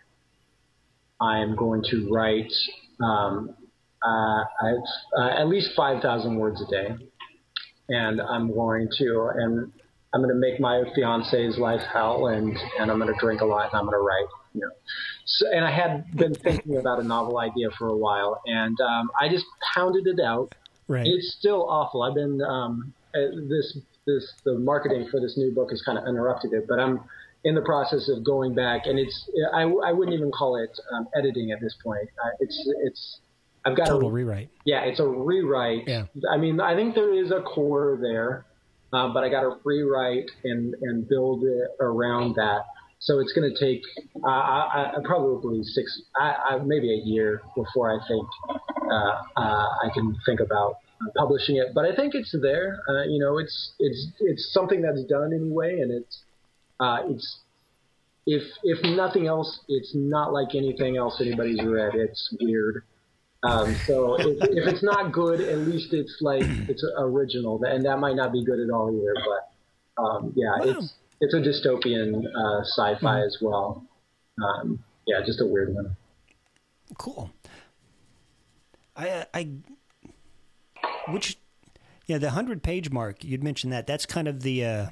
I'm going to write um, uh, uh, at least five thousand words a day, and I'm going to and. I'm going to make my fiance's life hell, and, and I'm going to drink a lot, and I'm going to write, you know. So, and I had been thinking about a novel idea for a while, and um, I just pounded it out. Right. It's still awful. I've been, um, this this the marketing for this new book has kind of interrupted it, but I'm in the process of going back, and it's I, I wouldn't even call it um, editing at this point. Uh, it's it's I've got total a, rewrite. Yeah, it's a rewrite. Yeah. I mean, I think there is a core there, uh, but I got to rewrite and and build it around that. So it's going to take uh, I, I, probably six, I, I, maybe a year before I think uh, uh, I can think about publishing it. But I think it's there. Uh, you know, it's it's it's something that's done anyway, and it's uh, it's if if nothing else, it's not like anything else anybody's read. It's weird. Um, so if, if it's not good, at least it's like it's original, and that might not be good at all either. But um, yeah, wow. it's. It's a dystopian uh, sci-fi mm-hmm. as well. Um, yeah, just a weird one. Cool. I, I, which, yeah, the hundred page mark. You'd mentioned that. That's kind of the uh,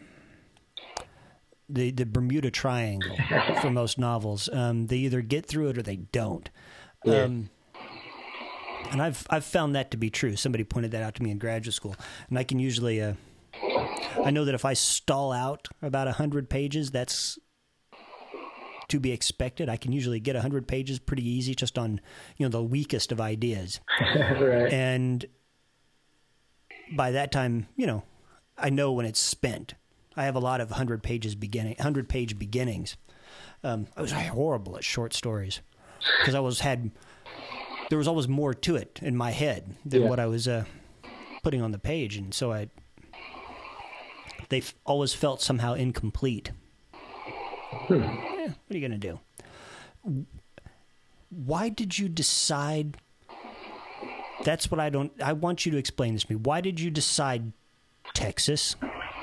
the the Bermuda Triangle for most novels. Um, they either get through it or they don't. Yeah. Um, and I've I've found that to be true. Somebody pointed that out to me in graduate school, and I can usually. Uh, I know that if I stall out about one hundred pages, that's to be expected. I can usually get one hundred pages pretty easy just on, you know, the weakest of ideas. Right. And by that time, you know, I know when it's spent. I have a lot of one hundred pages beginning, one hundred page beginnings. Um, I was horrible at short stories because I was had there was always more to it in my head than yeah. what I was uh, putting on the page, and so I they always felt somehow incomplete. Hmm. Eh, what are you going to do? Why did you decide? That's what I don't. I want you to explain this to me. Why did you decide Texas?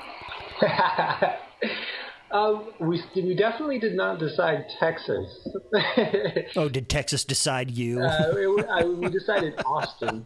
um, we we definitely did not decide Texas. Oh, did Texas decide you? uh, it, I, we decided Austin.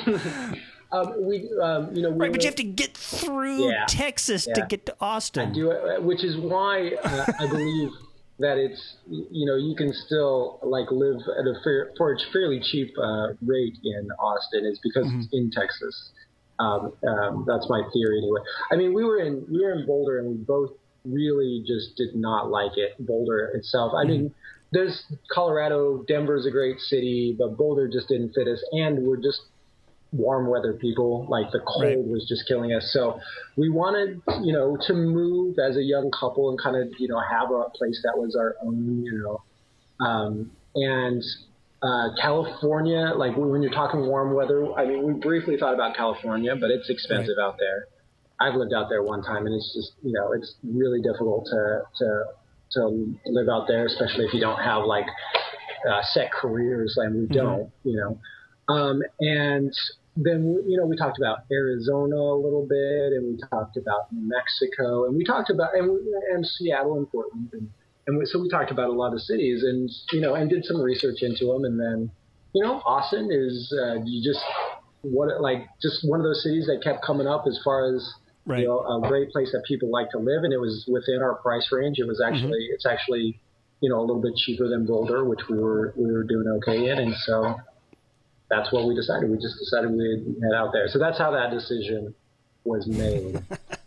Um, we, um, you know, we right, but were, you have to get through yeah, Texas yeah. to get to Austin. I do it, which is why uh, I believe that it's, you know, you can still like live at a fair, for a fairly cheap uh, rate in Austin is because mm-hmm. it's in Texas. Um, um, that's my theory anyway. I mean, we were in we were in Boulder, and we both really just did not like it. Boulder itself. I mm-hmm. mean, there's Colorado, Denver's a great city, but Boulder just didn't fit us, and we're just warm weather people. Like the cold right. was just killing us. So we wanted, you know, to move as a young couple and kind of, you know, have a place that was our own, you know. Um, and uh, California, like when you're talking warm weather, I mean, we briefly thought about California, but it's expensive right. out there. I've lived out there one time, and it's just, you know, it's really difficult to to to live out there, especially if you don't have like uh, set careers, and we don't, mm-hmm. you know. Um, and then, you know, we talked about Arizona a little bit, and we talked about New Mexico, and we talked about, and, and Seattle and Portland. And, and we, so we talked about a lot of cities, and, you know, and did some research into them. And then, you know, Austin is, uh, you just, what, like, just one of those cities that kept coming up as far as, right. you know, a great place that people like to live. And it was within our price range. It was actually, mm-hmm. it's actually, you know, a little bit cheaper than Boulder, which we were, we were doing okay in. And so, that's what we decided. We just decided we'd head out there. So that's how that decision was made.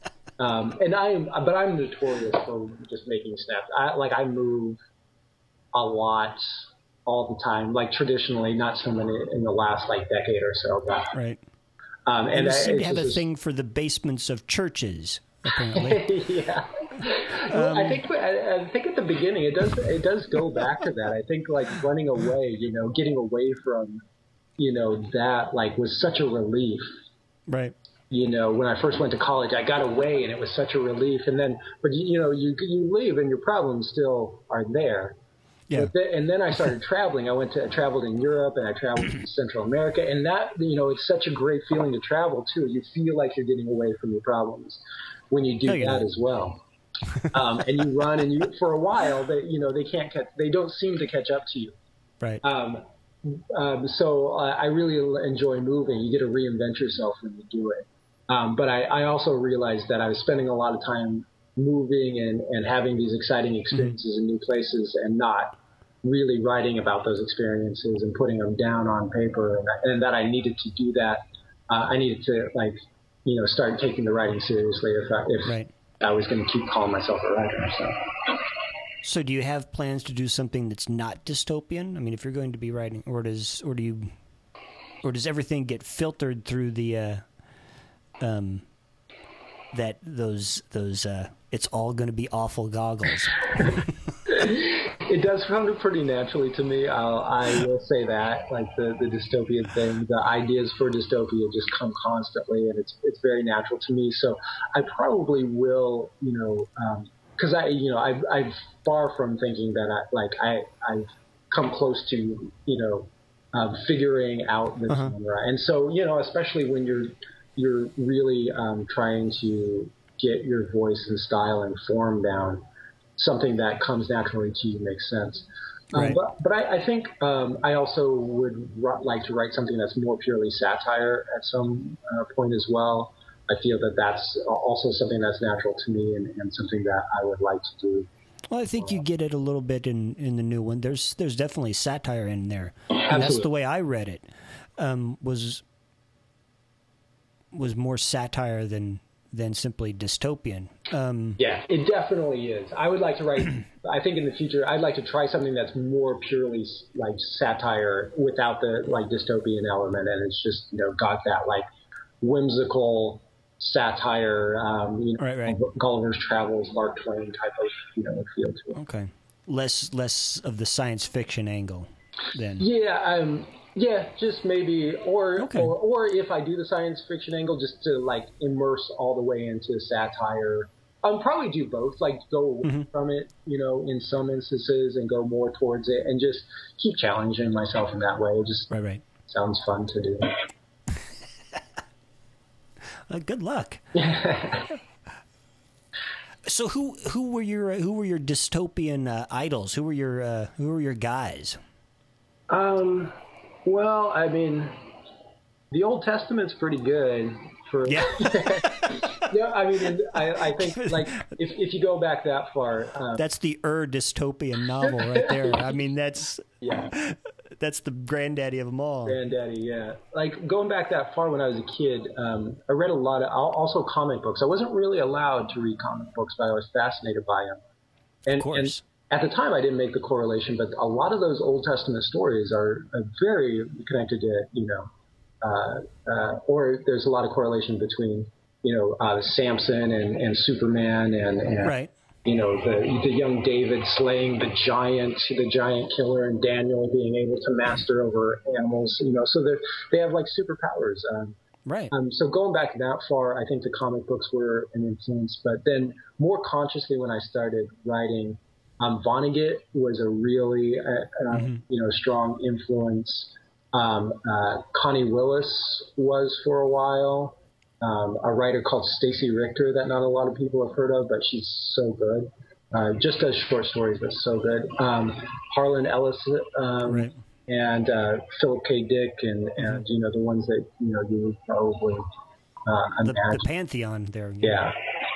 um, and I, but I'm notorious for just making snaps. I, like I move a lot all the time, like traditionally, not so many in the last like decade or so. But, right. Um, and, and you I, seem to have just, a thing for the basements of churches, apparently. yeah. Well, um, I think I, I think at the beginning it does it does go back to that. I think like running away, you know, getting away from. You know, that like was such a relief. Right. You know, when I first went to college, I got away and it was such a relief. And then, but you know, you you leave and your problems still are there. Yeah. Then, and then I started traveling. I went to I traveled in Europe and I traveled to Central America. And that, you know, it's such a great feeling to travel too. You feel like you're getting away from your problems when you do oh, yeah. that as well. um, and you run and you for a while, they you know they can't catch. They don't seem to catch up to you. Right. Um, Um, so uh, I really enjoy moving. You get to reinvent yourself when you do it. Um, but I, I also realized that I was spending a lot of time moving and, and having these exciting experiences mm-hmm. in new places and not really writing about those experiences and putting them down on paper. And, and that I needed to do that. Uh, I needed to like you know, start taking the writing seriously if I, if Right. I was going to keep calling myself a writer. So. So do you have plans to do something that's not dystopian? I mean, if you're going to be writing, or does, or do you, or does everything get filtered through the, uh, um, that those those uh, it's all going to be awful goggles? It does come pretty naturally to me. I'll, I will say that, like the, the dystopian thing, the ideas for dystopia just come constantly, and it's it's very natural to me. So I probably will, you know, because um, I, you know, I've, I've far from thinking that I like I I've come close to, you know, um, figuring out the uh-huh. genre, and so you know, especially when you're you're really um, trying to get your voice and style and form down. Something that comes naturally to you makes sense. Right. Um, but but I, I think um, I also would r- like to write something that's more purely satire at some uh, point as well. I feel that that's also something that's natural to me and, and something that I would like to do. Well, I think you get it a little bit in, in the new one. There's there's definitely satire in there, and Absolutely. that's the way I read it. Um, was was more satire than than simply dystopian. Um, yeah, it definitely is. I would like to write. I think in the future, I'd like to try something that's more purely like satire without the like dystopian element, and it's just you know got that like whimsical satire, um, you know, right, right. Gulliver's Travels, Mark Twain type of you know feel to it. Okay, less less of the science fiction angle, then. Yeah, um, yeah, just maybe, or, Okay. or or if I do the science fiction angle, just to like immerse all the way into satire. I'll probably do both, like go away Mm-hmm. from it, you know, in some instances, and go more towards it, and just keep challenging myself in that way. It just Right, right. sounds fun to do. Uh, good luck. So who who were your who were your dystopian uh, idols? Who were your uh, who were your guys? Um, well, I mean, the Old Testament's pretty good for. Yeah. Yeah, I mean, and I, I think like if if you go back that far, um, That's the Ur dystopian novel right there. I mean, that's yeah, that's the granddaddy of them all. Granddaddy, yeah. Like going back that far when I was a kid, um, I read a lot of also comic books. I wasn't really allowed to read comic books, but I was fascinated by them. And, Of course. and at the time, I didn't make the correlation, but a lot of those Old Testament stories are, are very connected to, you know, uh, uh, or there's a lot of correlation between, you know, uh, Samson and, and Superman and, and Right. you know, the the young David slaying the giant, the giant killer, and Daniel being able to master over animals. You know, so they they have like superpowers. Um, Right. um, so going back that far, I think the comic books were an influence. But then more consciously, when I started writing, um, Vonnegut was a really uh, uh, Mm-hmm. you know strong influence. Um, uh, Connie Willis was for a while. Um, a writer called Stacey Richter that not a lot of people have heard of, but she's so good. Uh, just does short stories, but so good. Um, Harlan Ellis um, Right. and uh, Philip K. Dick, and, and you know the ones that you know you would probably uh, The, imagine. the pantheon there. Yeah,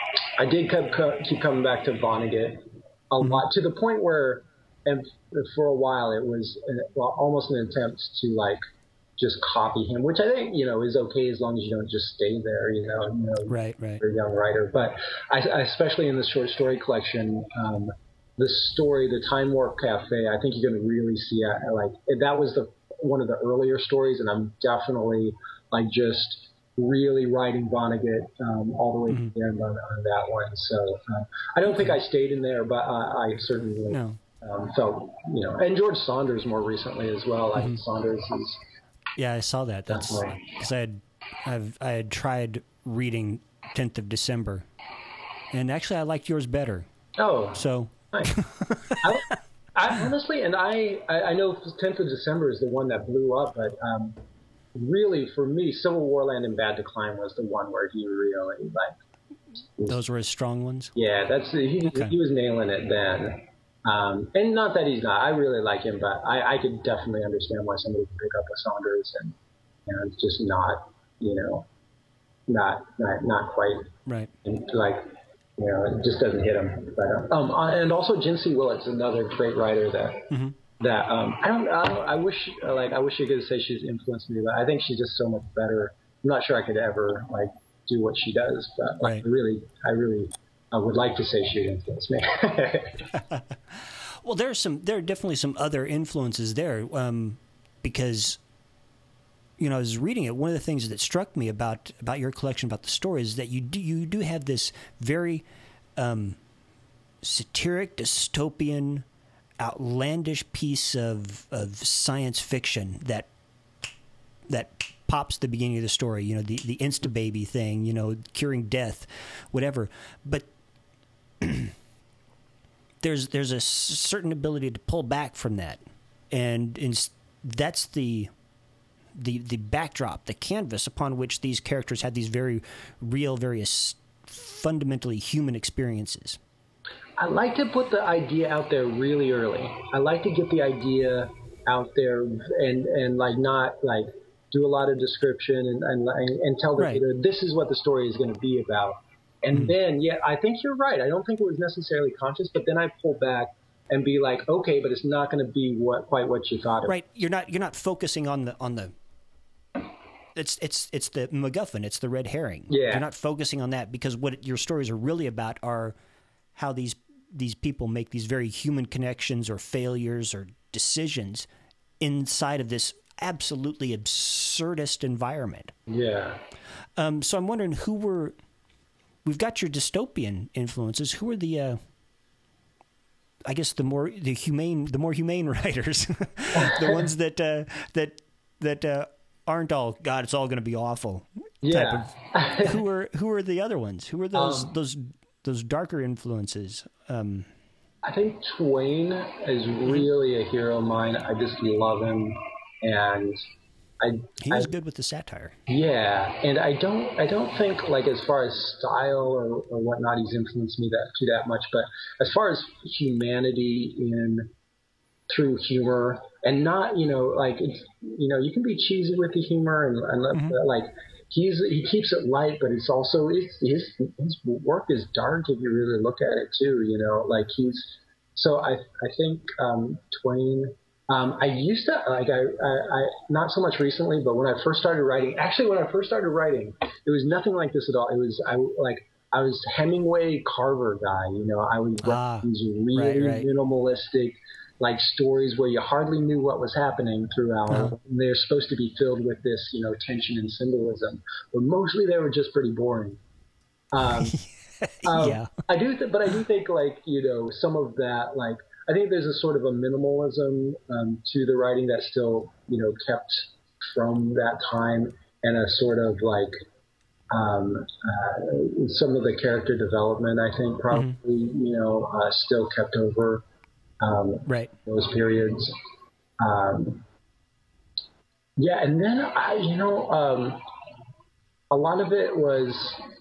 I did keep, keep coming back to Vonnegut a Mm-hmm. lot, to the point where, and for a while, it was an, well, almost an attempt to like. Just copy him, which I think, you know, is okay as long as you don't just stay there, you know, you know Right, right. you're a young writer. But I, I, especially in the short story collection, um, the story, the Time Warp Cafe, I think you're going to really see, uh, like, that was the one of the earlier stories, and I'm definitely, like, just really writing Vonnegut um, all the way Mm-hmm. to the end on, on that one. So uh, I don't think I stayed in there, but uh, I certainly No. um, felt, you know, and George Saunders more recently as well. I Mm-hmm. think Saunders is... Yeah, I saw that. That's Definitely. because I had, I've, I had tried reading tenth of December, and actually I liked yours better. Oh, So nice. I, I honestly, and I, I, I know tenth of December is the one that blew up, but um, really for me, Civil War Land and Bad Decline was the one where he really like, those were his strong ones. yeah, that's he, Okay. he was nailing it then. Um, and not that he's not, I really like him, but I, I could definitely understand why somebody could pick up a Saunders and, and just not, you know, not, not, not quite Right. and like, you know, it just doesn't hit him. But, um, and also Jinsey Willet's another great writer that Mm-hmm. that um, I don't, I don't. I wish like I wish you could say she's influenced me, but I think she's just so much better. I'm not sure I could ever like do what she does. But like, Right. I really, I really I would like to say she influenced me. Well, there's some. There are definitely some other influences there, um, because, you know, I was reading it. One of the things that struck me about about your collection, about the stories, is that you do you do have this very um, satiric, dystopian, outlandish piece of of science fiction that that pops the beginning of the story. You know, the the Insta baby thing. You know, curing death, whatever. But there's there's a certain ability to pull back from that, and in, that's the the the backdrop, the canvas upon which these characters had these very real, very fundamentally human experiences. I like to put the idea out there really early. I like to get the idea out there and and like not like do a lot of description and and, and tell the Right. reader this is what the story is going to be about. And mm-hmm. then, yeah, I think you're right. I don't think it was necessarily conscious, but then I pull back and be like, okay, but it's not going to be what quite what you thought it was. Right. You're not you're not focusing on the on the. It's it's it's the MacGuffin. It's the red herring. Yeah. You're not focusing on that because what your stories are really about are how these these people make these very human connections or failures or decisions inside of this absolutely absurdist environment. Yeah. Um, so I'm wondering who were. We've got your dystopian influences. Who are the, uh, I guess the more the humane, the more humane writers, the ones that uh, that that uh, aren't all God. It's all going to be awful. Yeah. Type of, who are who are the other ones? Who are those um, those those darker influences? Um, I think Twain is really a hero of mine. I just love him, and I, he was I, good with the satire. Yeah, and I don't, I don't think like as far as style or, or whatnot, he's influenced me that too that much. But as far as humanity in through humor, and not, you know, like it's, you know, you can be cheesy with the humor, and, and mm-hmm. like he's he keeps it light, but it's also it's, his his work is dark if you really look at it too. You know, like he's so I I think um, Twain. Um, I used to, like, I, I, I, not so much recently, but when I first started writing, actually when I first started writing, it was nothing like this at all. It was, I, like, I was Hemingway Carver guy, you know, I was ah, these really right, right. minimalistic, like, stories where you hardly knew what was happening throughout. Uh-huh. They're supposed to be filled with this, you know, tension and symbolism, but mostly they were just pretty boring. Um, um yeah. I do, th- but I do think, like, you know, some of that, like, I think there's a sort of a minimalism um, to the writing that's still, you know, kept from that time, and a sort of like um, uh, some of the character development, I think, probably, mm-hmm. you know, uh, still kept over um, right. those periods. Um, yeah, and then, I, you know, um, a lot of it was...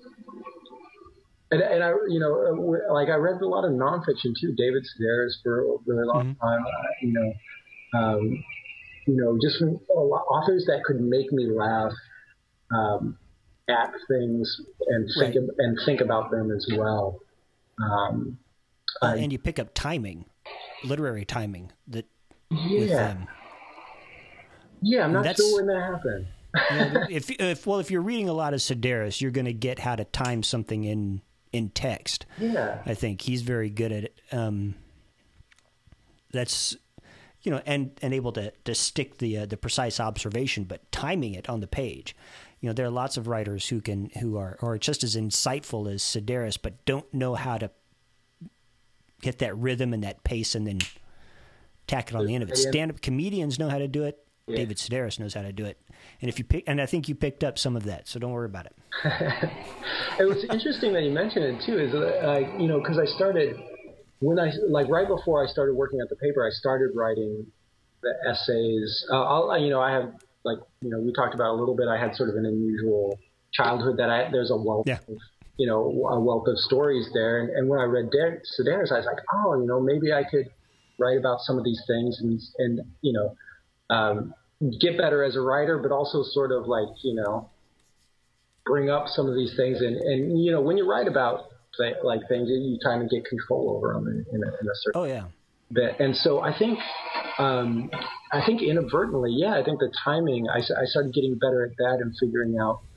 And, and I, you know, like I read a lot of nonfiction too. David Sedaris for a really long mm-hmm. time. Uh, you know, um, you know, just authors that could make me laugh um, at things and think right. ab- and think about them as well. Um, uh, I, and you pick up timing, literary timing that. Yeah. With them. Yeah, I'm not That's, sure when that happened. you know, if if well, if you're reading a lot of Sedaris, you're going to get how to time something in. in text. Yeah. I think he's very good at it. Um, that's, you know, and, and able to, to stick the, uh, the precise observation, but timing it on the page. You know, there are lots of writers who can, who are, are just as insightful as Sedaris, but don't know how to get that rhythm and that pace and then tack it on the end of it. Stand-up comedians know how to do it. Yeah. David Sedaris knows how to do it. And if you pick, and I think you picked up some of that, so don't worry about it. It was interesting that you mentioned it too. Is uh, you know, because I started when I like right before I started working at the paper, I started writing the essays. Uh, I'll, you know, I have like you know we talked about a little bit. I had sort of an unusual childhood that I there's a wealth yeah. of you know a wealth of stories there. And, and when I read Sedaris, I was like, oh, you know, maybe I could write about some of these things and and you know. Um, get better as a writer, but also sort of like, you know, bring up some of these things. And, and you know, when you write about th- like things, you kind of get control over them in, in, a, in a certain oh, yeah. bit. And so I think, um, I think inadvertently, yeah, I think the timing, I, I started getting better at that and figuring out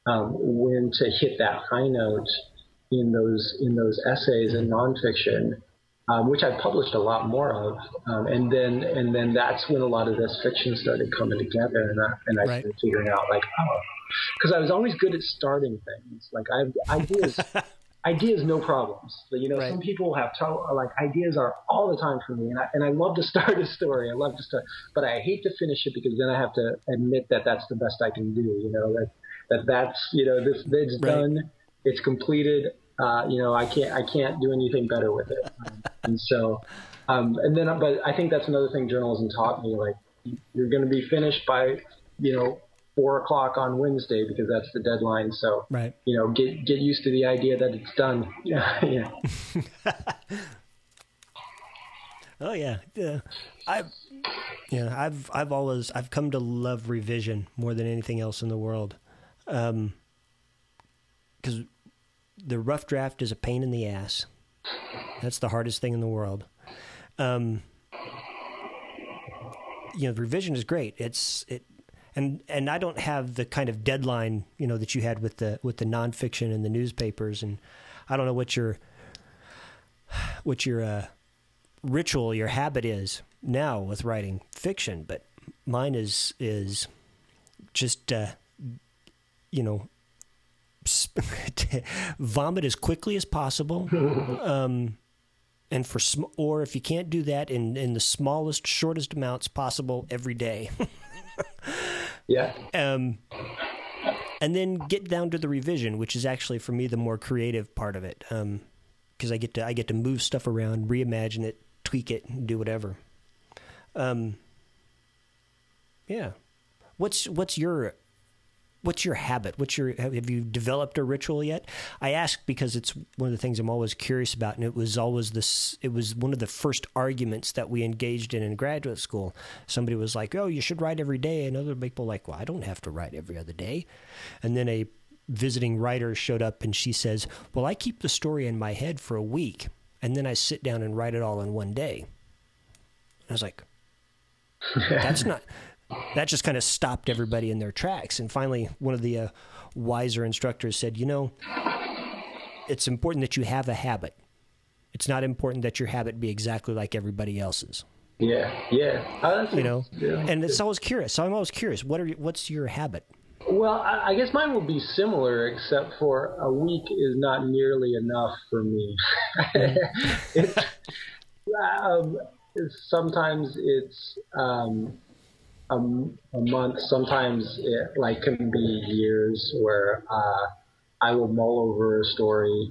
um, when to hit that high note in those in those essays and nonfiction, um, which I published a lot more of, um, and then and then that's when a lot of this fiction started coming together, and I, and I Right. started figuring out like, oh, because I was always good at starting things. Like I have ideas, ideas, no problems. But, you know, Right. some people have trouble. Like ideas are all the time for me, and I and I love to start a story. I love to start, but I hate to finish it because then I have to admit that that's the best I can do. You know that that that's you know this it's Right. done, it's completed. Uh, you know, I can't I can't do anything better with it. Um, and so, um, and then, but I think that's another thing journalism taught me. Like, you're going to be finished by, you know, four o'clock on Wednesday because that's the deadline. So, Right. you know, get get used to the idea that it's done. Yeah, yeah. Oh yeah, yeah. I've, yeah, I've, I've always, I've come to love revision more than anything else in the world, because um, the rough draft is a pain in the ass. That's the hardest thing in the world. Um, you know, revision is great. It's it, and and I don't have the kind of deadline, you know, that you had with the with the nonfiction and the newspapers, and I don't know what your what your uh, ritual, your habit is now with writing fiction, but mine is is just uh, you know, vomit as quickly as possible, um, and for sm- or if you can't do that, in in the smallest, shortest amounts possible every day. Yeah. Um, and then get down to the revision, which is actually for me the more creative part of it, um, because I get to I get to move stuff around, reimagine it, tweak it, and do whatever. Um, yeah. What's what's your What's your habit? What's your have you developed a ritual yet? I ask because it's one of the things I'm always curious about, and it was always this. It was one of the first arguments that we engaged in in graduate school. Somebody was like, "Oh, you should write every day," and other people were like, "Well, I don't have to write every other day." And then a visiting writer showed up, and she says, "Well, I keep the story in my head for a week, and then I sit down and write it all in one day." I was like, "That's not." That just kind of stopped everybody in their tracks. And finally, one of the uh, wiser instructors said, you know, it's important that you have a habit. It's not important that your habit be exactly like everybody else's. Yeah, yeah. Oh, that's You know, yeah. and it's always curious. So I'm always curious. What are you, what's your habit? Well, I, I guess mine will be similar, except for a week is not nearly enough for me. it's, um, sometimes it's um, a, a month. Sometimes it like can be years where uh, I will mull over a story,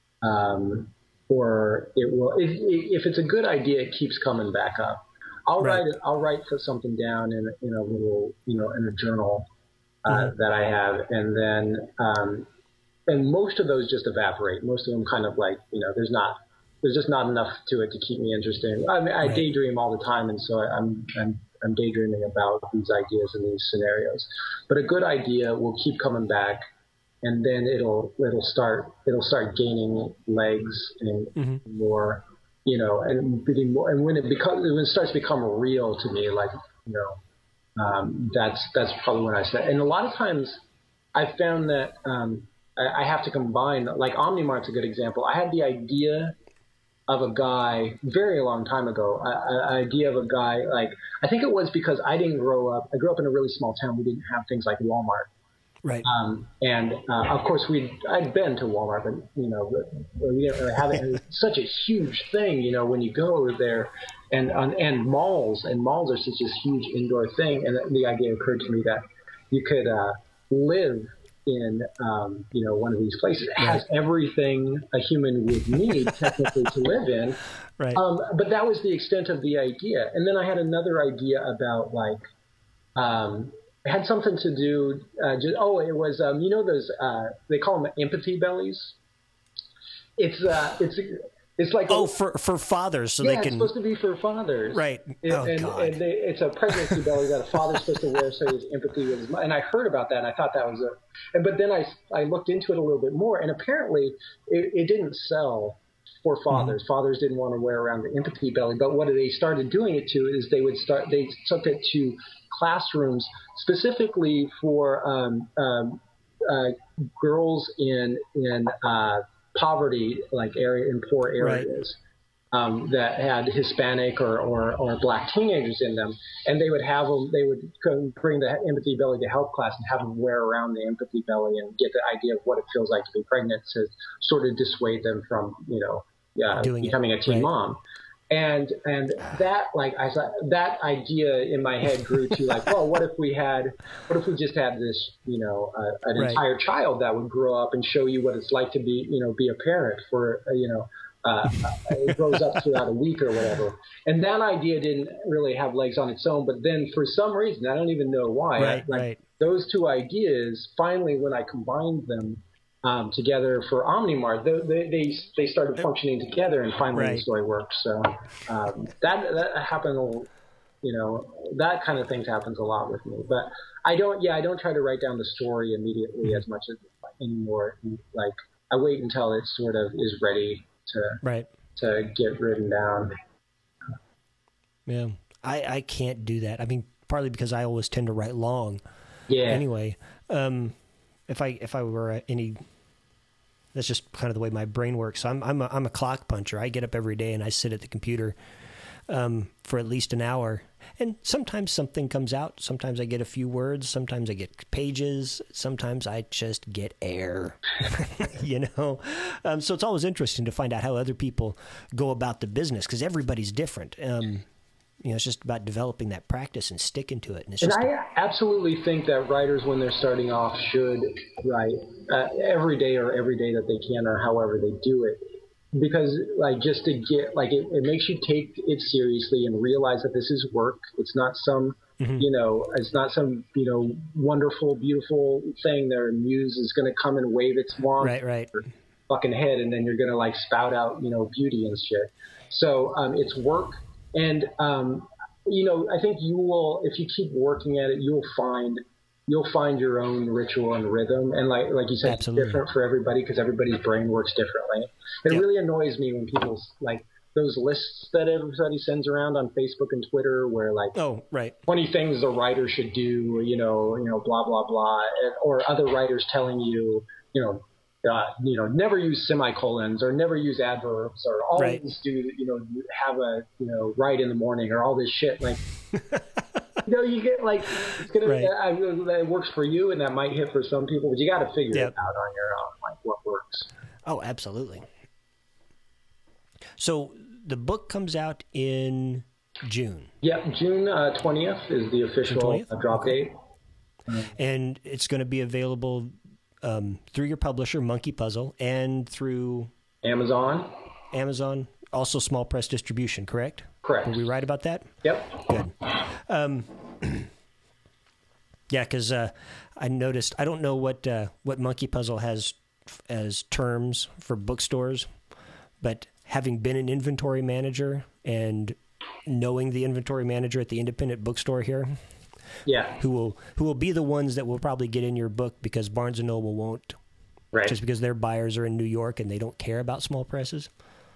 um, or it will. If, if it's a good idea, it keeps coming back up. I'll Right. write. I'll write something down in in a little, you know, in a journal uh, mm-hmm. that I have, and then um, and most of those just evaporate. Most of them kind of like, you know, there's not. There's just not enough to it to keep me interested. I mean, I right. daydream all the time, and so I'm, I'm I'm daydreaming about these ideas and these scenarios. But a good idea will keep coming back, and then it'll it'll start it'll start gaining legs and mm-hmm. more, you know, and getting more. And when it becomes when it starts to become real to me, like, you know, um, that's that's probably when I start. And a lot of times, I found that um, I, I have to combine. Like Omnimart's a good example. I had the idea of a guy very long time ago, an idea of a guy, like, I think it was because I didn't grow up, I grew up in a really small town. We didn't have things like Walmart. Right. Um, and, uh, of course, we'd, I'd been to Walmart, but, you know, we didn't really have it. It's such a huge thing, you know, when you go there, and, and malls, and malls are such a huge indoor thing. And the idea occurred to me that you could uh, live in, um, you know, one of these places. It has everything a human would need technically to live in. Right. Um, but that was the extent of the idea. And then I had another idea about, like, um, it had something to do, uh, just, oh, it was, um, you know, those, uh, they call them empathy bellies. It's, uh, it's, it's like, oh, a, for, for fathers. So yeah, they can, it's supposed to be for fathers. Right. It, oh, and, God. and they, it's a pregnancy belly that a father's supposed to wear so his empathy with his mother. And I heard about that, and I thought that was a, and, but then I, I looked into it a little bit more, and apparently it, it didn't sell for fathers. Mm-hmm. Fathers didn't want to wear around the empathy belly, but what they started doing it to is they would start, they took it to classrooms specifically for um, um, uh, girls in in uh, poverty, like area in poor areas. Right. Um, that had Hispanic or, or, or black teenagers in them, and they would have them. They would go bring the empathy belly to health class and have them wear around the empathy belly and get the idea of what it feels like to be pregnant to sort of dissuade them from, you know, uh, becoming it. a teen right. mom. And and that like I thought that idea in my head grew to like, well, what if we had, what if we just had this, you know, uh, an right. entire child that would grow up and show you what it's like to be, you know, be a parent for, uh, you know. Uh, it grows up throughout a week or whatever. And that idea didn't really have legs on its own. But then for some reason, I don't even know why, right, I, like right. those two ideas, finally, when I combined them um, together for Omnimart, they, they, they, they started functioning together and finally right. the story worked. So um, that, that happened, you know, that kind of things happens a lot with me. But I don't, yeah, I don't try to write down the story immediately as much as anymore. Like I wait until it sort of is ready to right. to get written down. Yeah, I, I can't do that. I mean, partly because I always tend to write long. Yeah. Anyway, um, if I if I were any, that's just kind of the way my brain works. I'm I'm a, I'm a clock puncher. I get up every day and I sit at the computer um, for at least an hour. And sometimes something comes out. Sometimes I get a few words. Sometimes I get pages. Sometimes I just get air, you know? Um, so it's always interesting to find out how other people go about the business because everybody's different. Um, you know, it's just about developing that practice and sticking to it. And, it's and just I a- absolutely think that writers, when they're starting off, should write uh, every day or every day that they can or however they do it. Because like just to get like it, it makes you take it seriously and realize that this is work. It's not some mm-hmm. you know it's not some you know wonderful beautiful thing that a muse is going to come and wave its wand right right your fucking head and then you're going to like spout out you know beauty and shit. So um, it's work and um, you know I think you will if you keep working at it you'll find. You'll find your own ritual and rhythm. And like like you said, Absolutely. It's different for everybody because everybody's brain works differently. It yep. really annoys me when people like those lists that everybody sends around on Facebook and Twitter where like oh, right. twenty things a writer should do, you know, you know, blah, blah, blah. Or other writers telling you, you know, uh, you know, never use semicolons or never use adverbs or always right. do, you know, have a, you know, write in the morning or all this shit. Like, you know, you get like, it's gonna, right. I, I, it works for you and that might hit for some people, but you got to figure yep. it out on your own, like what works. Oh, absolutely. So the book comes out in June. Yeah, June uh, twentieth is the official uh, drop okay. date. And it's going to be available um, through your publisher, Monkey Puzzle, and through Amazon. Amazon, also small press distribution, correct? Correct. Were we right about that? Yep. Good. Um, yeah, because uh, I noticed, I don't know what uh, what Monkey Puzzle has as terms for bookstores, but having been an inventory manager and knowing the inventory manager at the independent bookstore here, yeah, who will who will be the ones that will probably get in your book because Barnes and Noble won't, right? Just because their buyers are in New York and they don't care about small presses.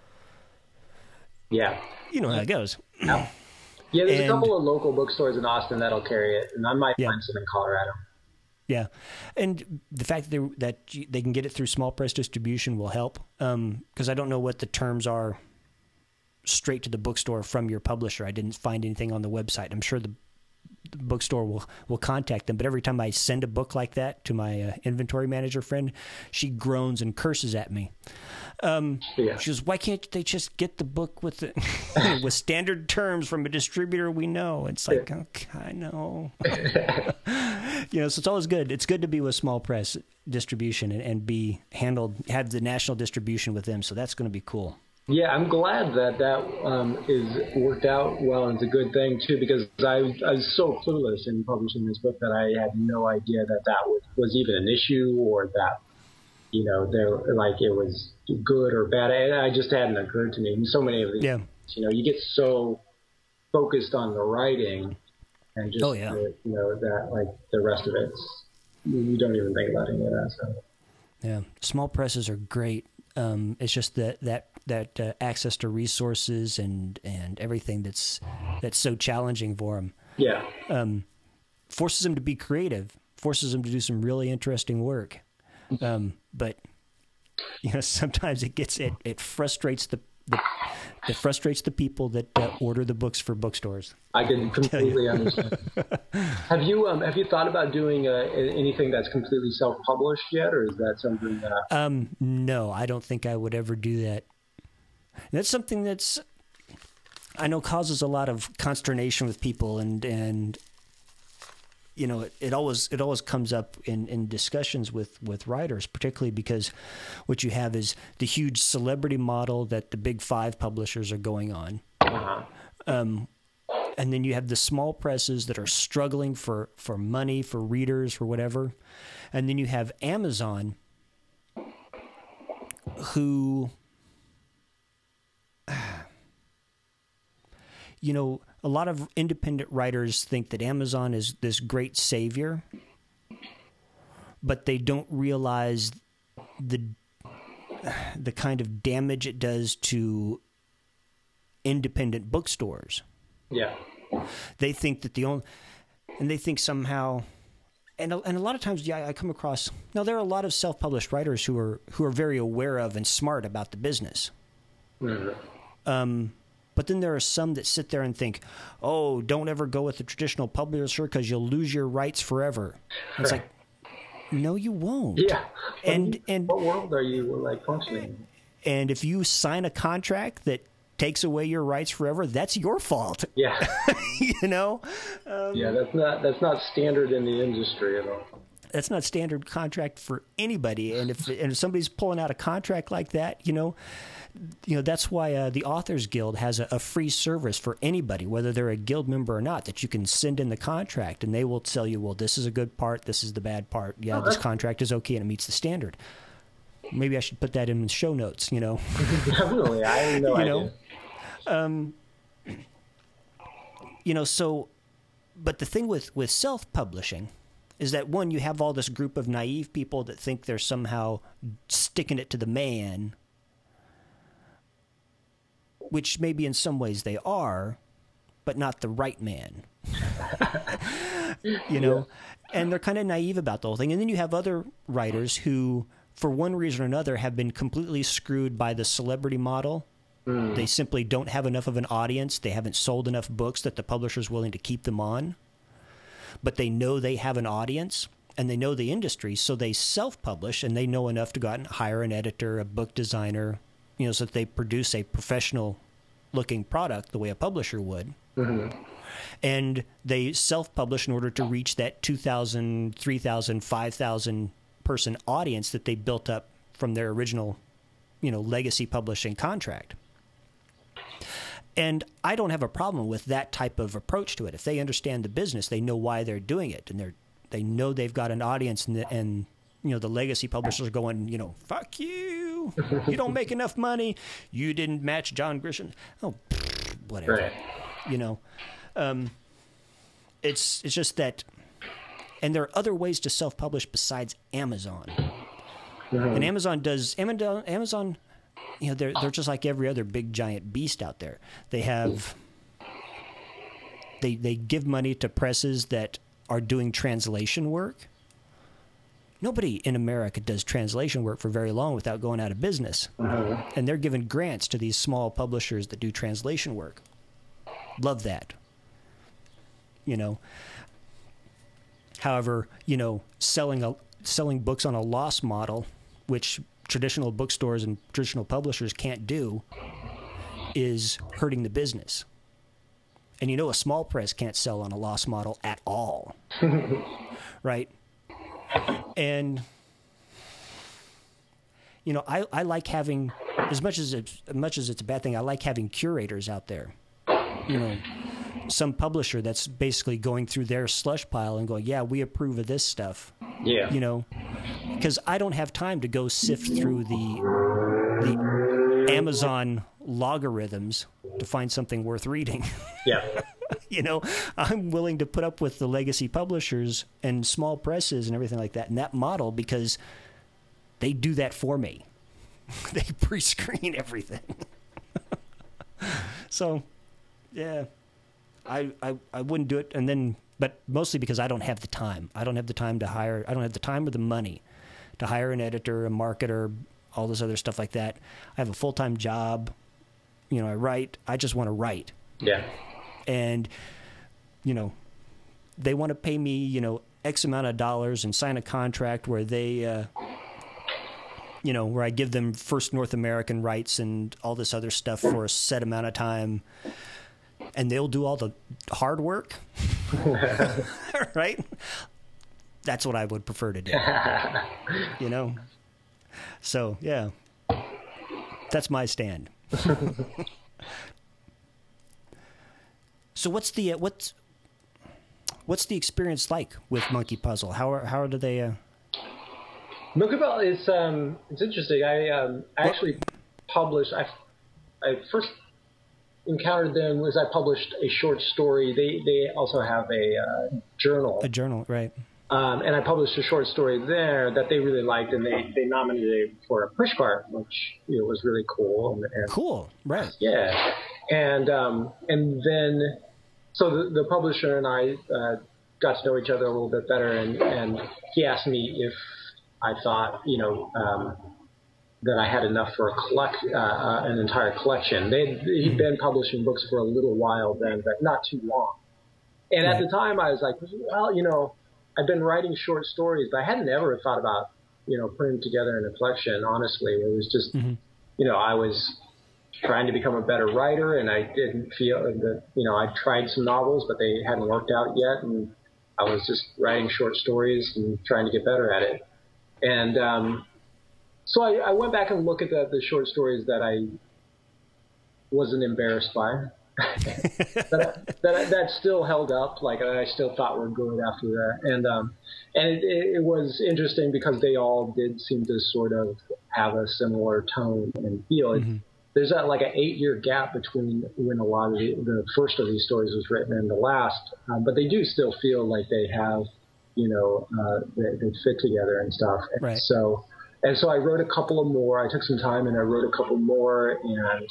Yeah, you know how it goes. Yeah, yeah there's and, a couple of local bookstores in Austin that'll carry it, and I might yeah. find some in Colorado. Yeah, and the fact that they, that they can get it through small press distribution will help, because um, I don't know what the terms are straight to the bookstore from your publisher. I didn't find anything on the website. I'm sure the, the bookstore will, will contact them, but every time I send a book like that to my uh, inventory manager friend, she groans and curses at me. Um, yeah. She goes, why can't they just get the book with the, with standard terms from a distributor we know? It's like, okay, I know. You know, so it's always good. It's good to be with small press distribution and, and be handled, have the national distribution with them. So that's going to be cool. Yeah, I'm glad that that um, is worked out well and it's a good thing, too, because I, I was so clueless in publishing this book that I had no idea that that was, was even an issue or that, you know, there like it was good or bad. I, I just hadn't occurred to me. And so many of these, yeah. you know, you get so focused on the writing and just, oh, yeah. the, you know, that like the rest of it, you don't even think about any of that stuff. Yeah, small presses are great. Um, it's just that that that uh, access to resources and, and everything that's that's so challenging for them. Yeah, um, forces them to be creative forces them to do some really interesting work. Um, but you know, sometimes it gets it it frustrates the, the it frustrates the people that uh, order the books for bookstores. I can completely understand. Have you um have you thought about doing uh, anything that's completely self-published yet, or is that something that? Um, no, I don't think I would ever do that. That's something that's I know causes a lot of consternation with people, and and you know it, it always it always comes up in, in discussions with, with writers, particularly because what you have is the huge celebrity model that the big five publishers are going on, Uh-huh. um, and then you have the small presses that are struggling for, for money, for readers, for whatever, and then you have Amazon, who. You know, a lot of independent writers think that Amazon is this great savior, but they don't realize the the kind of damage it does to independent bookstores. Yeah. They think that the only, and they think somehow, and a, and a lot of times, yeah, I come across. Now, there are a lot of self-published writers who are who are very aware of and smart about the business. Mm-hmm. Um. But then there are some that sit there and think, oh, don't ever go with the traditional publisher because you'll lose your rights forever. And it's Right. like, no, you won't. Yeah. And what, and what world are you like functioning in? and if you sign a contract that takes away your rights forever, that's your fault. Yeah. You know? Um, Yeah, that's not that's not standard in the industry at all. That's not standard contract for anybody. And if and if somebody's pulling out a contract like that, you know, you know that's why uh, the Authors Guild has a, a free service for anybody, whether they're a guild member or not, that you can send in the contract, and they will tell you, well, this is a good part, this is the bad part. Yeah, Oh, this that's- contract is okay and it meets the standard. Maybe I should put that in the show notes. You know, Definitely, I have no you idea. know, um, you know. So, but the thing with with self-publishing is that, one, you have all this group of naive people that think they're somehow sticking it to the man, which maybe in some ways they are, but not the right man. You know? Yeah. And they're kind of naive about the whole thing. And then you have other writers who, for one reason or another, have been completely screwed by the celebrity model. Mm. They simply don't have enough of an audience. They haven't sold enough books that the publisher's willing to keep them on. But they know they have an audience, and they know the industry, so they self-publish, and they know enough to go out and hire an editor, a book designer, you know, so that they produce a professional-looking product the way a publisher would. Mm-hmm. And they self-publish in order to reach that two thousand, three thousand, five thousand person audience that they built up from their original, you know, legacy publishing contract. And I don't have a problem with that type of approach to it. If they understand the business, they know why they're doing it, and they're they know they've got an audience, and, the, and you know the legacy publishers are going, you know, fuck you, you don't make enough money, you didn't match John Grisham, oh, whatever, Right. you know. Um, it's it's just that, and there are other ways to self-publish besides Amazon, mm-hmm. and Amazon does Amazon Amazon. You know, they're they're just like every other big giant beast out there. They have they they give money to presses that are doing translation work. Nobody in America does translation work for very long without going out of business. Uh-huh. And they're giving grants to these small publishers that do translation work. Love that. You know. However, you know, selling a selling books on a loss model, which traditional bookstores and traditional publishers can't do, is hurting the business. And you know a small press can't sell on a loss model at all. Right? And you know, I, I like having, as much as it's as much as it's a bad thing, I like having curators out there. You know, some publisher that's basically going through their slush pile and going, yeah, we approve of this stuff. Yeah. You know, because I don't have time to go sift through the the Amazon logarithms to find something worth reading. Yeah. You know, I'm willing to put up with the legacy publishers and small presses and everything like that in that model because they do that for me. They pre-screen everything. So, yeah. I, I, I wouldn't do it. And then, but mostly because I don't have the time. I don't have the time to hire, I don't have the time or the money to hire an editor, a marketer, all this other stuff like that. I have a full-time job. You know, I write. I just want to write. Yeah. And, you know, they want to pay me, you know, X amount of dollars and sign a contract where they, uh, you know, where I give them first North American rights and all this other stuff for a set amount of time. And they'll do all the hard work. Right? That's what I would prefer to do. You know? So, yeah. That's my stand. So what's the uh, what's what's the experience like with Monkey Puzzle? How are, how do they? Uh... Monkey Puzzle is um, it's interesting. I um, actually published. I I first encountered them was I published a short story. They they also have a uh, journal. A journal, right? Um, and I published a short story there that they really liked, and they, they nominated it for a pushcart, which you know was really cool. And, and, cool, right? Yeah, and um, and then so the, the publisher and I uh, got to know each other a little bit better, and, and he asked me if I thought you know um, that I had enough for a collect uh, uh, an entire collection. They he'd been publishing books for a little while then, but not too long. And right. At the time, I was like, well, you know. I've been writing short stories, but I hadn't ever thought about, you know, putting them together in a collection. Honestly, it was just, mm-hmm. you know, I was trying to become a better writer, and I didn't feel that, you know, I tried some novels, but they hadn't worked out yet, and I was just writing short stories and trying to get better at it. And um, so I, I went back and looked at the, the short stories that I wasn't embarrassed by. that, that that still held up, like I still thought were good after that, and um, and it, it was interesting because they all did seem to sort of have a similar tone and feel. Mm-hmm. There's that like an eight year gap between when a lot of the, the first of these stories was written and the last, um, but they do still feel like they have, you know, uh, they, they fit together and stuff. And right. So and so I wrote a couple of more. I took some time and I wrote a couple more, and.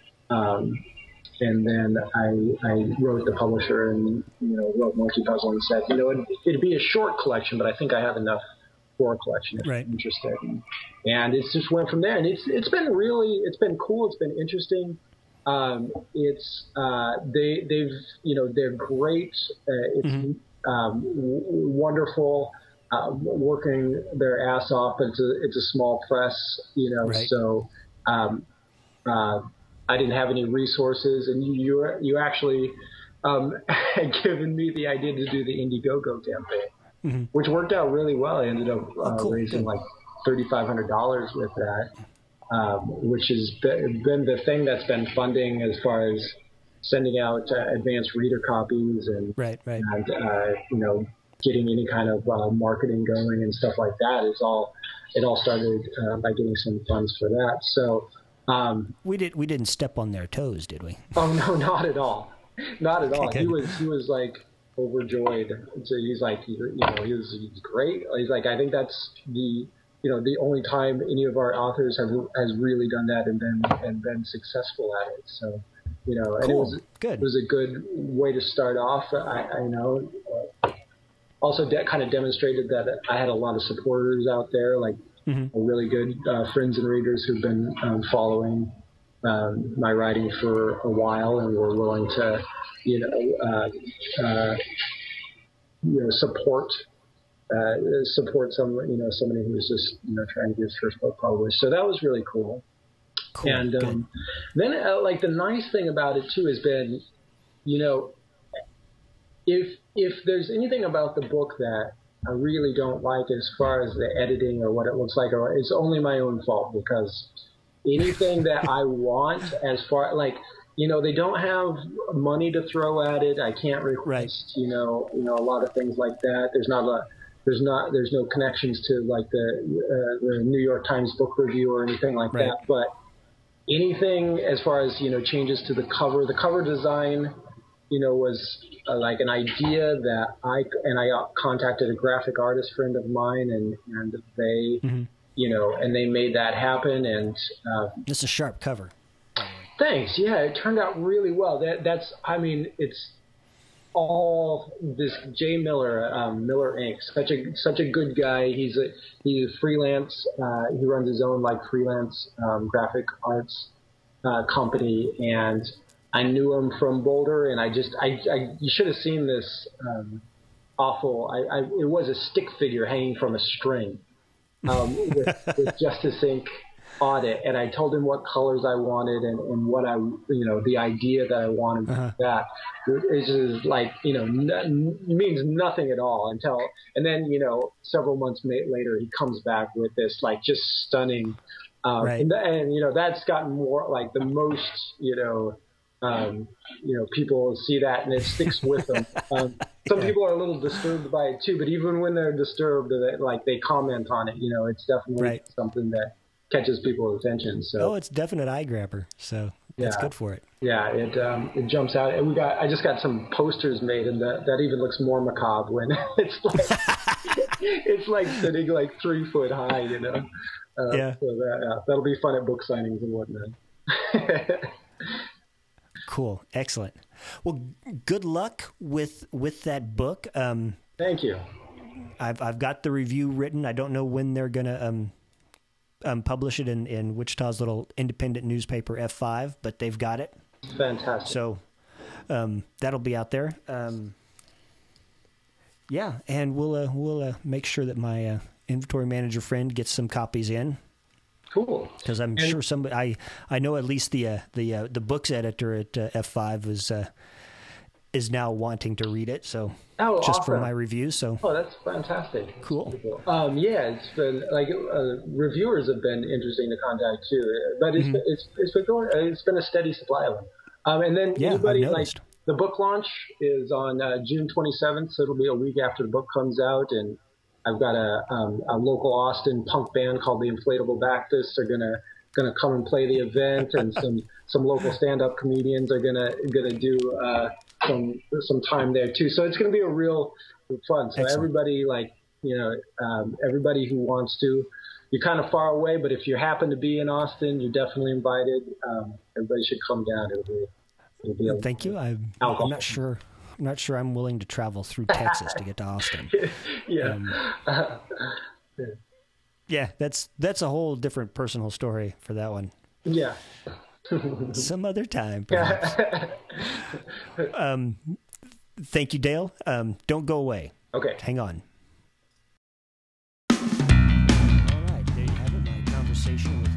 Um, And then I, I wrote the publisher and, you know, wrote Monkey Puzzle and said, you know, it'd, it'd be a short collection, but I think I have enough for a collection if right. you're interested. And, and it just went from there. And it's it's been really, it's been cool. It's been interesting. Um, it's, uh, they, they've, you know, they're great. Uh, it's mm-hmm. um, w- wonderful uh, working their ass off. But it's a, it's a small press, you know, right. so, um, uh, I didn't have any resources, and you you, you actually um, had given me the idea to do the Indiegogo campaign, mm-hmm. which worked out really well. I ended up uh, oh, cool. raising like thirty-five hundred dollars with that, um, which has been the thing that's been funding as far as sending out uh, advanced reader copies and, right, right. and uh, you know, getting any kind of uh, marketing going and stuff like that. Is all it all started uh, by getting some funds for that. So. Um, we did. We didn't step on their toes, did we? Oh no, not at all, not at all. Okay, he was he was like overjoyed. So he's like, he, you know, he was he's great. He's like, I think that's the you know the only time any of our authors have has really done that and been and been successful at it. So you know, and cool. it was good. It was a good way to start off. I, I know. Uh, also, de- kind of demonstrated that I had a lot of supporters out there, like. Mm-hmm. Really good uh, friends and readers who've been um, following um, my writing for a while and were willing to, you know, uh, uh, you know, support uh, support some, you know, somebody who was just, you know, trying to get his first book published. So that was really cool. Cool. And um, then, uh, like, the nice thing about it too has been, you know, if if there's anything about the book that I really don't like as far as the editing or what it looks like, or it's only my own fault, because anything that I want as far like, you know, they don't have money to throw at it. I can't request, right. you know, you know, a lot of things like that. There's not a, there's not, there's no connections to like the, uh, the New York Times book review or anything like right. that. But anything as far as, you know, changes to the cover, the cover design, you know, was uh, like an idea that I, and I contacted a graphic artist friend of mine, and, and they, mm-hmm. you know, and they made that happen. And uh, it's a sharp cover. Thanks. Yeah, it turned out really well. That that's, I mean, it's, all this Jay Miller, um, Miller Incorporated. Such a such a good guy. He's a he's a freelance. Uh, he runs his own like freelance um, graphic arts uh, company, and I knew him from Boulder, and I just I, I you should have seen this um, awful. I, I it was a stick figure hanging from a string um, with, with Justice Incorporated audit, and I told him what colors I wanted and, and what I, you know, the idea that I wanted uh-huh. that. It's just like, you know, n- means nothing at all until, and then, you know, several months later, he comes back with this, like, just stunning, um, right. and, and, you know, that's gotten more, like, the most, you know, um, you know, people see that and it sticks with them. Um, some yeah. people are a little disturbed by it too, but even when they're disturbed, like, they comment on it, you know, it's definitely right. something that catches people's attention. So oh, it's definite eye grabber. So that's yeah. good for it. Yeah, it um, it jumps out. And we got I just got some posters made, and that that even looks more macabre when it's like it's like sitting like three foot high, you know. Uh, yeah. So that uh, that'll be fun at book signings and whatnot. Cool, excellent. Well, good luck with with that book. Um, Thank you. I've I've got the review written. I don't know when they're gonna um. Um, publish it in, in Wichita's little independent newspaper, F five, but they've got it. Fantastic. So um, that'll be out there. Um, yeah, and we'll uh, we'll uh, make sure that my uh, inventory manager friend gets some copies in. Cool. Because I'm and, sure somebody I I know at least the uh, the uh, the books editor at uh, F five is uh, is now wanting to read it. So oh, just awesome. for my review. So oh, that's fantastic. Cool. Um, yeah, it's been like uh, reviewers have been interesting to contact too, but it's mm-hmm. it's it's been going, it's been a steady supply of them. Um, and then yeah, anybody I've like the book launch is on uh, June twenty-seventh, so it'll be a week after the book comes out, and I've got a um, a local Austin punk band called the Inflatable Baptists. They're gonna gonna come and play the event, and some some local stand-up comedians are gonna gonna do uh, some some time there too. So it's gonna be a real fun. So Excellent. Everybody like you know um, everybody who wants to. You're kind of far away, but if you happen to be in Austin, you're definitely invited. Um, everybody should come down. It'll be, it'll be a, Thank you. I'm, I'm not sure. I'm not sure I'm willing to travel through Texas to get to Austin. yeah. Um, yeah, that's that's a whole different personal story for that one. Yeah. Some other time, perhaps. um, thank you, Dale. Um, don't go away. Okay. Hang on. All right, there you have it, my conversation with